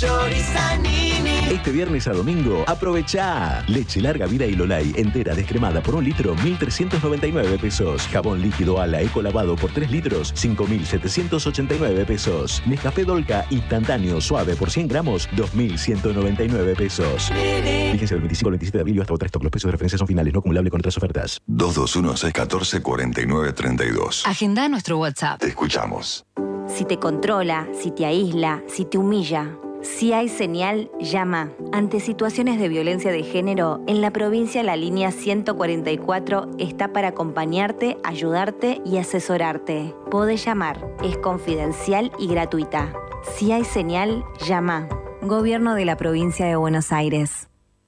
Este viernes a domingo, aprovecha leche larga vida y Lolay entera descremada por un litro, mil trescientos noventa y nueve pesos. Jabón líquido Ala Eco lavado por tres litros, cinco mil setecientos ochenta y nueve pesos. Nescafé Dolca instantáneo suave por cien gramos, dos mil ciento noventa y nueve pesos. Fíjense del veinticinco al veintisiete de abril hasta otra stock. Los precios de referencia son finales, no acumulable con otras ofertas. dos dos uno, seis uno cuatro, cuatro nueve tres dos. Agenda nuestro WhatsApp. Te escuchamos. Si te controla, si te aísla, si te humilla. Si hay señal, llama. Ante situaciones de violencia de género, en la provincia la línea ciento cuarenta y cuatro está para acompañarte, ayudarte y asesorarte. Podés llamar, es confidencial y gratuita. Si hay señal, llama. Gobierno de la Provincia de Buenos Aires.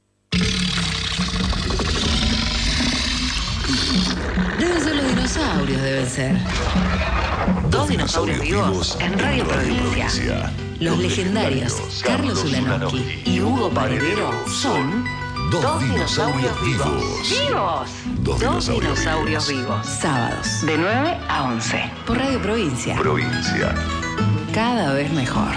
Deben ser los dinosaurios, deben ser. Dos dinosaurios vivos en Radio Provincia. Los legendarios Carlos Ulanowski y Hugo Paredero son Dos dinosaurios vivos. ¡Vivos! Dos dinosaurios vivos. Sábados, de nueve a once. Por Radio Provincia. Provincia. Cada vez mejor.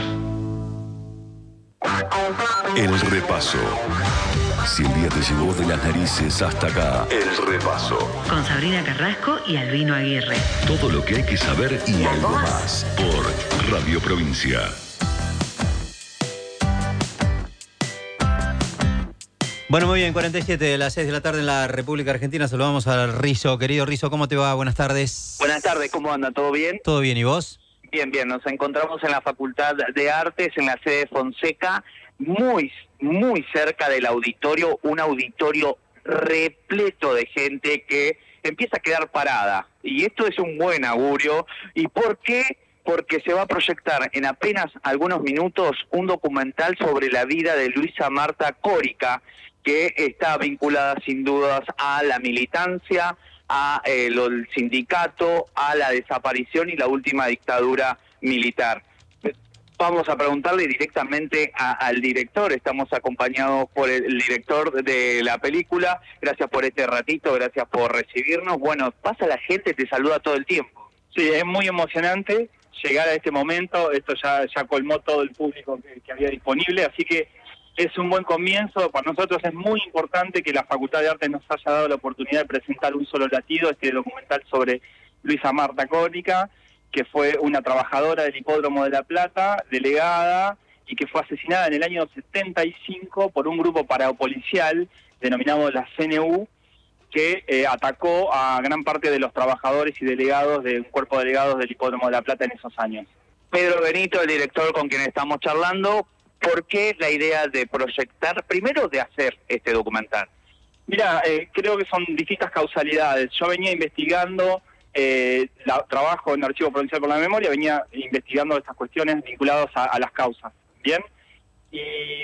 El repaso. Si el día te llevó de las narices hasta acá, el repaso. Con Sabrina Carrasco y Albino Aguirre. Todo lo que hay que saber y algo más por Radio Provincia. Bueno, muy bien, cuarenta y siete de las seis de la tarde en la República Argentina. Saludamos al Rizo. Querido Rizo, ¿cómo te va? Buenas tardes. Buenas tardes, ¿cómo anda? ¿Todo bien? ¿Todo bien, y vos? Bien, bien. Nos encontramos en la Facultad de Artes, en la sede Fonseca, muy, muy cerca del auditorio, un auditorio repleto de gente que empieza a quedar parada. Y esto es un buen augurio. ¿Y por qué? Porque se va a proyectar en apenas algunos minutos un documental sobre la vida de Luisa Marta Córica, que está vinculada sin dudas a la militancia, a eh, lo, el sindicato, a la desaparición y la última dictadura militar. Vamos a preguntarle directamente a, al director. Estamos acompañados por el, el director de la película. Gracias por este ratito, gracias por recibirnos. Bueno, pasa la gente, te saluda todo el tiempo. Sí, es muy emocionante llegar a este momento. Esto ya, ya colmó todo el público que, que había disponible, así que es un buen comienzo. Para nosotros es muy importante que la Facultad de Artes nos haya dado la oportunidad de presentar Un Solo Latido, este documental sobre Luisa Marta Córica, que fue una trabajadora del Hipódromo de La Plata, delegada, y que fue asesinada en el año setenta y cinco por un grupo parapolicial denominado la C N U, que eh, atacó a gran parte de los trabajadores y delegados de un cuerpo de delegados del Hipódromo de La Plata en esos años. Pedro Benito, el director con quien estamos charlando, ¿por qué la idea de proyectar, primero de hacer este documental? Mira, eh, creo que son distintas causalidades. Yo venía investigando, eh, la, trabajo en el Archivo Provincial por la Memoria, venía investigando estas cuestiones vinculadas a, a las causas, ¿bien? Y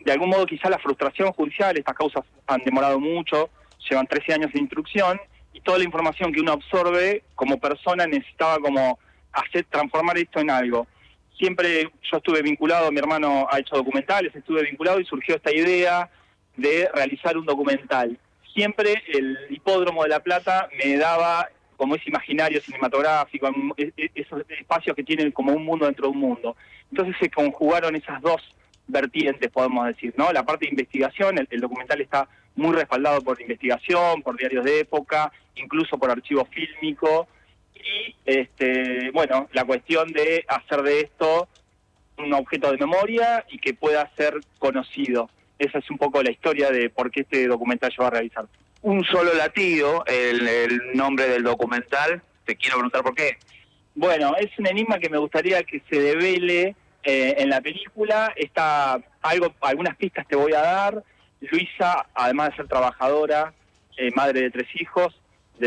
de algún modo quizá la frustración judicial, estas causas han demorado mucho, llevan trece años de instrucción, y toda la información que uno absorbe como persona necesitaba como hacer transformar esto en algo. Siempre yo estuve vinculado, mi hermano ha hecho documentales, estuve vinculado y surgió esta idea de realizar un documental. Siempre el Hipódromo de La Plata me daba como ese imaginario cinematográfico, esos espacios que tienen como un mundo dentro de un mundo. Entonces se conjugaron esas dos vertientes, podemos decir, ¿no? La parte de investigación, el, el documental está muy respaldado por investigación, por diarios de época, incluso por archivo fílmico, y este, bueno, la cuestión de hacer de esto un objeto de memoria y que pueda ser conocido. Esa es un poco la historia de por qué este documental yo voy a realizar. Un solo latido, el, el nombre del documental. Te quiero preguntar por qué. Bueno, es un enigma que me gustaría que se devele eh, en la película. Está algo, algunas pistas te voy a dar. Luisa, además de ser trabajadora, eh, madre de tres hijos,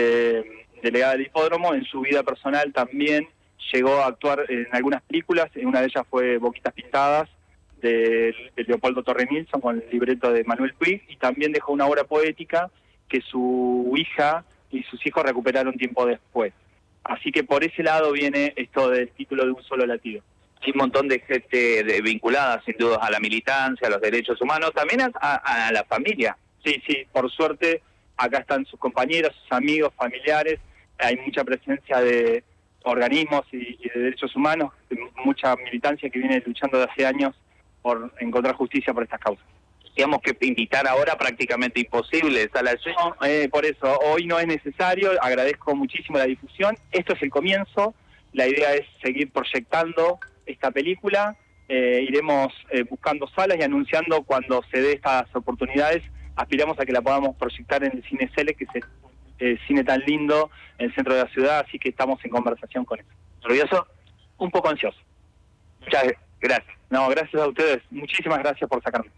de, delegada del hipódromo, en su vida personal también llegó a actuar en algunas películas. En una de ellas fue Boquitas Pintadas, de, de Leopoldo Torre Nilsson, con el libreto de Manuel Puig, y también dejó una obra poética que su hija y sus hijos recuperaron tiempo después. Así que por ese lado viene esto del título de Un Solo Latido. Hay un montón de gente de, vinculada, sin duda, a la militancia, a los derechos humanos, también a, a, a la familia. Sí, sí, por suerte, acá están sus compañeros, sus amigos, familiares, hay mucha presencia de organismos y, y de derechos humanos, mucha militancia que viene luchando de hace años por encontrar justicia por estas causas. Digamos que invitar ahora prácticamente imposible, sala de no, eh, por eso, hoy no es necesario, agradezco muchísimo la difusión, esto es el comienzo, la idea es seguir proyectando esta película, eh, iremos eh, buscando salas y anunciando cuando se dé estas oportunidades, aspiramos a que la podamos proyectar en el Cine Cele, que es el eh, cine tan lindo en el centro de la ciudad, así que estamos en conversación con eso. ¿Nervioso? Un poco ansioso. Muchas gracias. No, gracias a ustedes, muchísimas gracias por sacarme.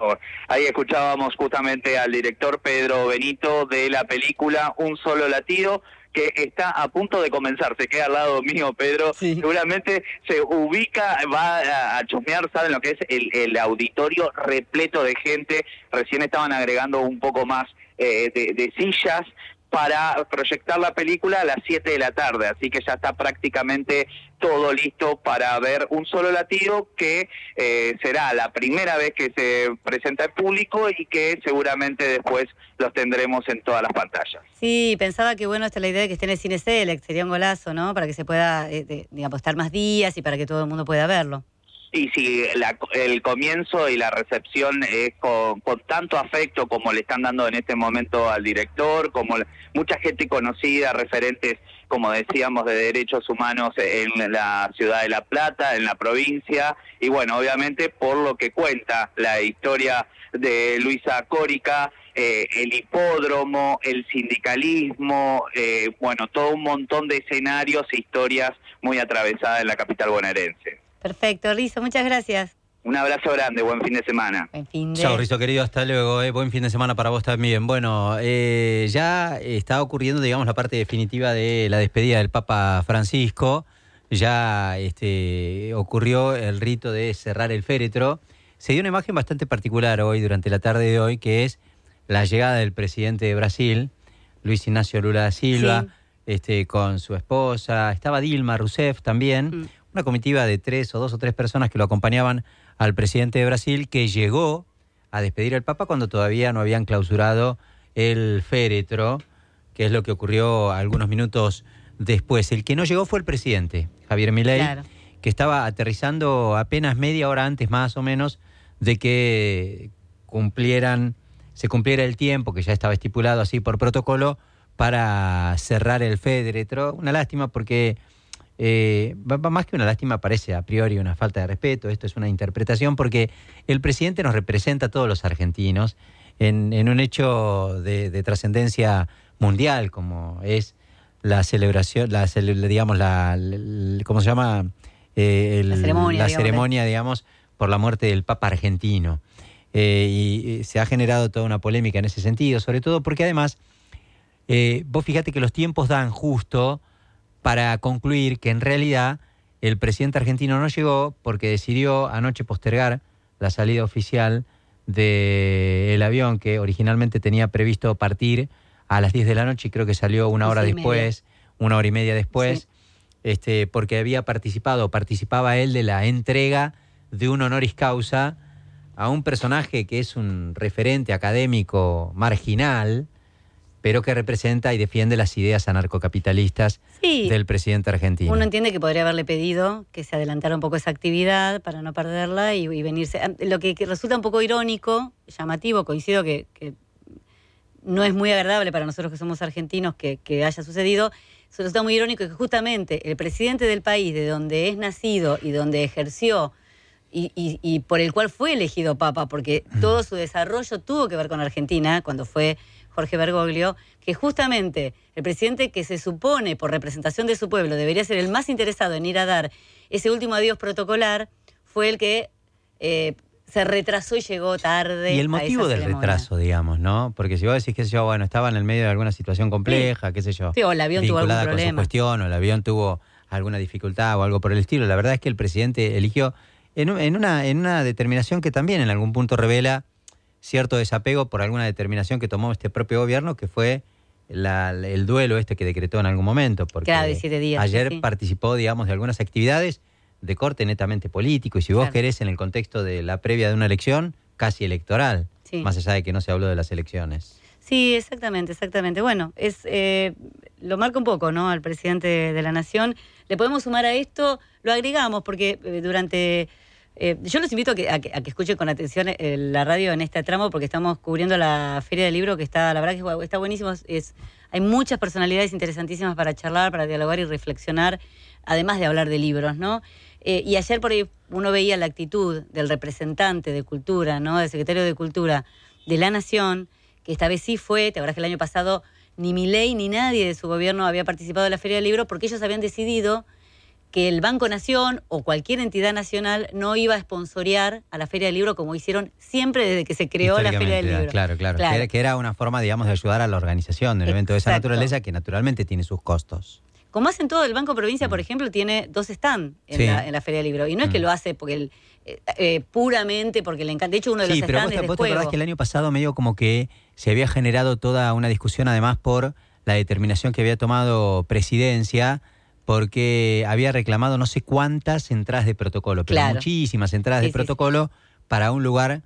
Ahí escuchábamos justamente al director Pedro Benito de la película Un Solo Latido, que está a punto de comenzar. Se queda al lado mío, Pedro. Sí. Seguramente se ubica, va a, a chusmear, ¿saben lo que es? El, el auditorio repleto de gente. Recién estaban agregando un poco más eh, de, de sillas para proyectar la película a las siete de la tarde, así que ya está prácticamente todo listo para ver Un Solo Latido, que eh, será la primera vez que se presenta en público y que seguramente después los tendremos en todas las pantallas. Sí, pensaba que bueno, esta es la idea de que esté en el Cine Select, sería un golazo, ¿no? Para que se pueda, eh, de, digamos, estar más días y para que todo el mundo pueda verlo. Sí, sí, la, el comienzo y la recepción es con, con tanto afecto como le están dando en este momento al director, como la, mucha gente conocida, referentes, como decíamos, de derechos humanos en la ciudad de La Plata, en la provincia, y bueno, obviamente por lo que cuenta la historia de Luisa Córica, eh, el hipódromo, el sindicalismo, eh, bueno, todo un montón de escenarios e historias muy atravesadas en la capital bonaerense. Perfecto, Rizo, muchas gracias. Un abrazo grande, buen fin de semana. Buen fin de... Chao, Rizo, querido, hasta luego. Eh. Buen fin de semana para vos también. Bueno, eh, ya está ocurriendo, digamos, la parte definitiva de la despedida del Papa Francisco. Ya este, ocurrió el rito de cerrar el féretro. Se dio una imagen bastante particular hoy, durante la tarde de hoy, que es la llegada del presidente de Brasil, Luis Ignacio Lula da Silva, sí. este, con su esposa. Estaba Dilma Rousseff también. Mm. Una comitiva de tres o dos o tres personas que lo acompañaban al presidente de Brasil, que llegó a despedir al Papa cuando todavía no habían clausurado el féretro, que es lo que ocurrió algunos minutos después. El que no llegó fue el presidente, Javier Milei, claro. que estaba aterrizando apenas media hora antes, más o menos, de que cumplieran, se cumpliera el tiempo, que ya estaba estipulado así por protocolo, para cerrar el féretro. Una lástima porque... Eh, más que una lástima, parece a priori una falta de respeto. Esto es una interpretación porque el presidente nos representa a todos los argentinos en, en un hecho de, de trascendencia mundial, como es la celebración, la digamos la, la ¿cómo se llama? Eh, el, la ceremonia, la digamos, ceremonia digamos, por la muerte del Papa argentino. Eh, y, y se ha generado toda una polémica en ese sentido, sobre todo porque además eh, vos fíjate que los tiempos dan justo para concluir que en realidad el presidente argentino no llegó porque decidió anoche postergar la salida oficial del avión que originalmente tenía previsto partir a las diez de la noche y creo que salió una hora después, una hora y media después, sí. este, porque había participado, participaba él de la entrega de un honoris causa a un personaje que es un referente académico marginal, pero que representa y defiende las ideas anarcocapitalistas sí. del presidente argentino. Uno entiende que podría haberle pedido que se adelantara un poco esa actividad para no perderla y, y venirse. Lo que, que resulta un poco irónico, llamativo, coincido que, que no es muy agradable para nosotros que somos argentinos que, que haya sucedido, resulta muy irónico que justamente el presidente del país de donde es nacido y donde ejerció y, y, y por el cual fue elegido papa, porque todo su desarrollo tuvo que ver con Argentina, cuando fue Jorge Bergoglio, que justamente el presidente que se supone por representación de su pueblo debería ser el más interesado en ir a dar ese último adiós protocolar, fue el que eh, se retrasó y llegó tarde. Y el motivo del ceremonia. retraso, digamos, ¿no? Porque si vos decís, qué sé yo, bueno, estaba en el medio de alguna situación compleja, sí. qué sé yo. Sí, o el avión tuvo algún problema. Con su cuestión, o el avión tuvo alguna dificultad o algo por el estilo. La verdad es que el presidente eligió en, en, una, en una determinación que también en algún punto revela cierto desapego por alguna determinación que tomó este propio gobierno, que fue la, el duelo este que decretó en algún momento. Porque claro, de siete días, ayer sí, sí. participó, digamos, de algunas actividades de corte netamente político, y si vos claro. querés en el contexto de la previa de una elección, casi electoral, sí. más allá de que no se habló de las elecciones. Sí, exactamente, exactamente. Bueno, es eh, lo marca un poco, ¿no?, al presidente de la Nación. Le podemos sumar a esto, lo agregamos, porque eh, durante... Eh, yo los invito a que, a, que, a que escuchen con atención eh, la radio en este tramo, porque estamos cubriendo la Feria del Libro, que está, la verdad que está buenísimo. Es, hay muchas personalidades interesantísimas para charlar, para dialogar y reflexionar, además de hablar de libros, ¿no? Eh, y ayer por ahí uno veía la actitud del representante de Cultura, ¿no?, del secretario de Cultura de la Nación, que esta vez sí fue, te acuerdas que el año pasado ni Milei ni nadie de su gobierno había participado de la Feria del Libro, porque ellos habían decidido que el Banco Nación o cualquier entidad nacional no iba a sponsorear a la Feria del Libro como hicieron siempre desde que se creó la Feria del Libro. Claro, claro, claro. Que, era, que era una forma, digamos, de ayudar a la organización de un evento de esa naturaleza que naturalmente tiene sus costos. Como hacen todo, el Banco Provincia, por ejemplo, tiene dos stands en, sí. la, en la Feria del Libro. Y no es que mm. lo hace porque el, eh, eh, puramente porque le encanta. De hecho, uno de sí, los pero stands vos, es vos de te acordás que el año pasado medio como que se había generado toda una discusión, además por la determinación que había tomado Presidencia, porque había reclamado no sé cuántas entradas de protocolo, pero claro. muchísimas entradas sí, de sí, protocolo sí. para un lugar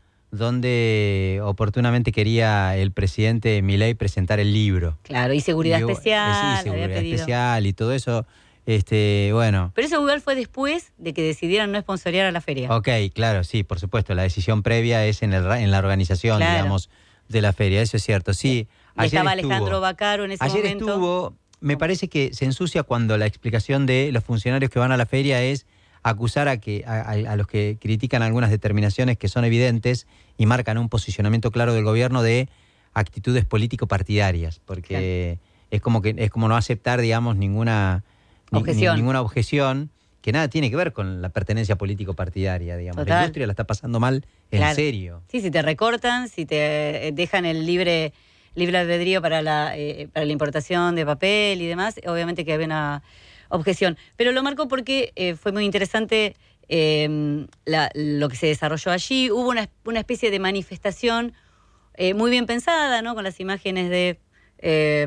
donde oportunamente quería el presidente Milei presentar el libro. Claro, y seguridad y, especial. Sí, seguridad especial y todo eso, este, bueno. Pero ese lugar fue después de que decidieran no sponsorear a la feria. Ok, claro, sí, por supuesto, la decisión previa es en, el, en la organización, claro. digamos, de la feria, eso es cierto, sí. Y ayer estaba estuvo, Alejandro Bacaro en ese ayer momento. Ayer estuvo, me parece que se ensucia cuando la explicación de los funcionarios que van a la feria es acusar a, que, a, a los que critican algunas determinaciones que son evidentes y marcan un posicionamiento claro del gobierno de actitudes político-partidarias, porque claro. es como que es como no aceptar, digamos, ninguna objeción. Ni, ninguna objeción que nada tiene que ver con la pertenencia político-partidaria, digamos. Total. La industria la está pasando mal en claro. serio. Sí, si te recortan, si te dejan el libre libre albedrío para la eh, para la importación de papel y demás, obviamente que había una objeción. Pero lo marco porque eh, fue muy interesante eh, la, lo que se desarrolló allí. Hubo una, una especie de manifestación eh, muy bien pensada, ¿no?, con las imágenes de, eh,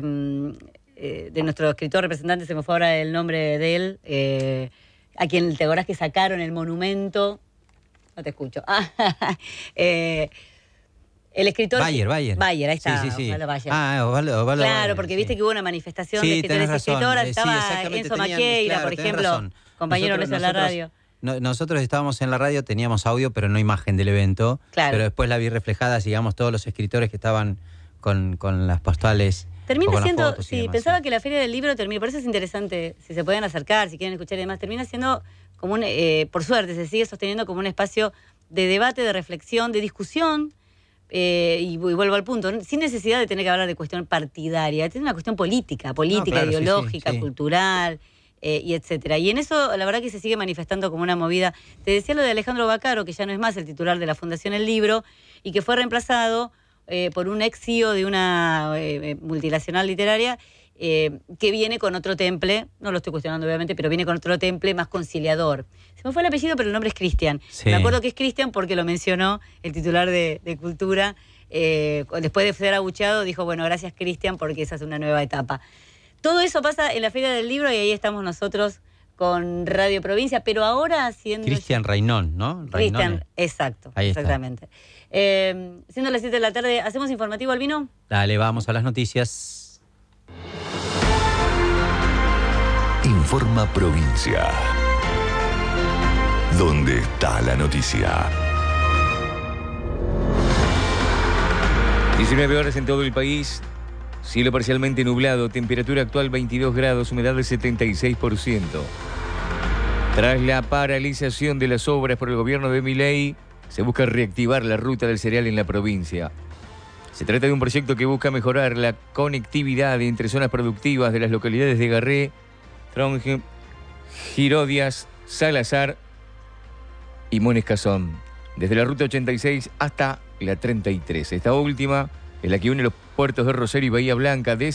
eh, de nuestro escritor representante, se me fue ahora el nombre de él, eh, a quien te acordás que sacaron el monumento. No te escucho. eh, El escritor... Bayer, Bayer. Bayer, ahí está. Sí, sí, sí. Osvaldo Bayer. Ah, Osvaldo, Osvaldo Claro, Bayer, porque sí. viste que hubo una manifestación sí, de escritores y escritoras. Eh, estaba sí, Enzo tenían, Maqueira, claro, por ejemplo, razón. compañero nuestro de la radio. No, nosotros estábamos en la radio, teníamos audio, pero no imagen del evento. Claro. Pero después la vi reflejada, digamos, todos los escritores que estaban con, con las postales. Termina siendo, sí, demás, pensaba sí. que la Feria del Libro termina, por eso es interesante, si se pueden acercar, si quieren escuchar y demás, termina siendo como un, eh, por suerte, se sigue sosteniendo como un espacio de debate, de reflexión, de discusión. Eh, y, y vuelvo al punto, sin necesidad de tener que hablar de cuestión partidaria, es una cuestión política, política, no, claro, ideológica, sí, sí, sí. cultural, eh, y etcétera. Y en eso, la verdad que se sigue manifestando como una movida. Te decía lo de Alejandro Bacaro, que ya no es más el titular de la Fundación El Libro, y que fue reemplazado eh, por un ex C E O de una eh, multinacional literaria eh, que viene con otro temple, no lo estoy cuestionando obviamente, pero viene con otro temple más conciliador. Se me fue el apellido, pero el nombre es Cristian. Sí. Me acuerdo que es Cristian porque lo mencionó el titular de, de Cultura. Eh, después de ser abucheado, dijo, bueno, gracias Cristian porque esa es una nueva etapa. Todo eso pasa en la Feria del Libro y ahí estamos nosotros con Radio Provincia, pero ahora siendo... Cristian Reynón, ¿no? Cristian, exacto, Ahí está. exactamente. Eh, siendo las siete de la tarde, ¿hacemos informativo, Albino? Dale, vamos a las noticias. Informa Provincia. ¿Dónde está la noticia? diecinueve horas en todo el país, cielo parcialmente nublado, temperatura actual veintidós grados, humedad del setenta y seis por ciento. Tras la paralización de las obras por el gobierno de Milei, se busca reactivar la ruta del cereal en la provincia. Se trata de un proyecto que busca mejorar la conectividad entre zonas productivas de las localidades de Garré, Trondheim, Girodias, Salazar y Monescazón, desde la ruta ochenta y seis hasta la treinta y tres. Esta última es la que une los puertos de Rosario y Bahía Blanca. De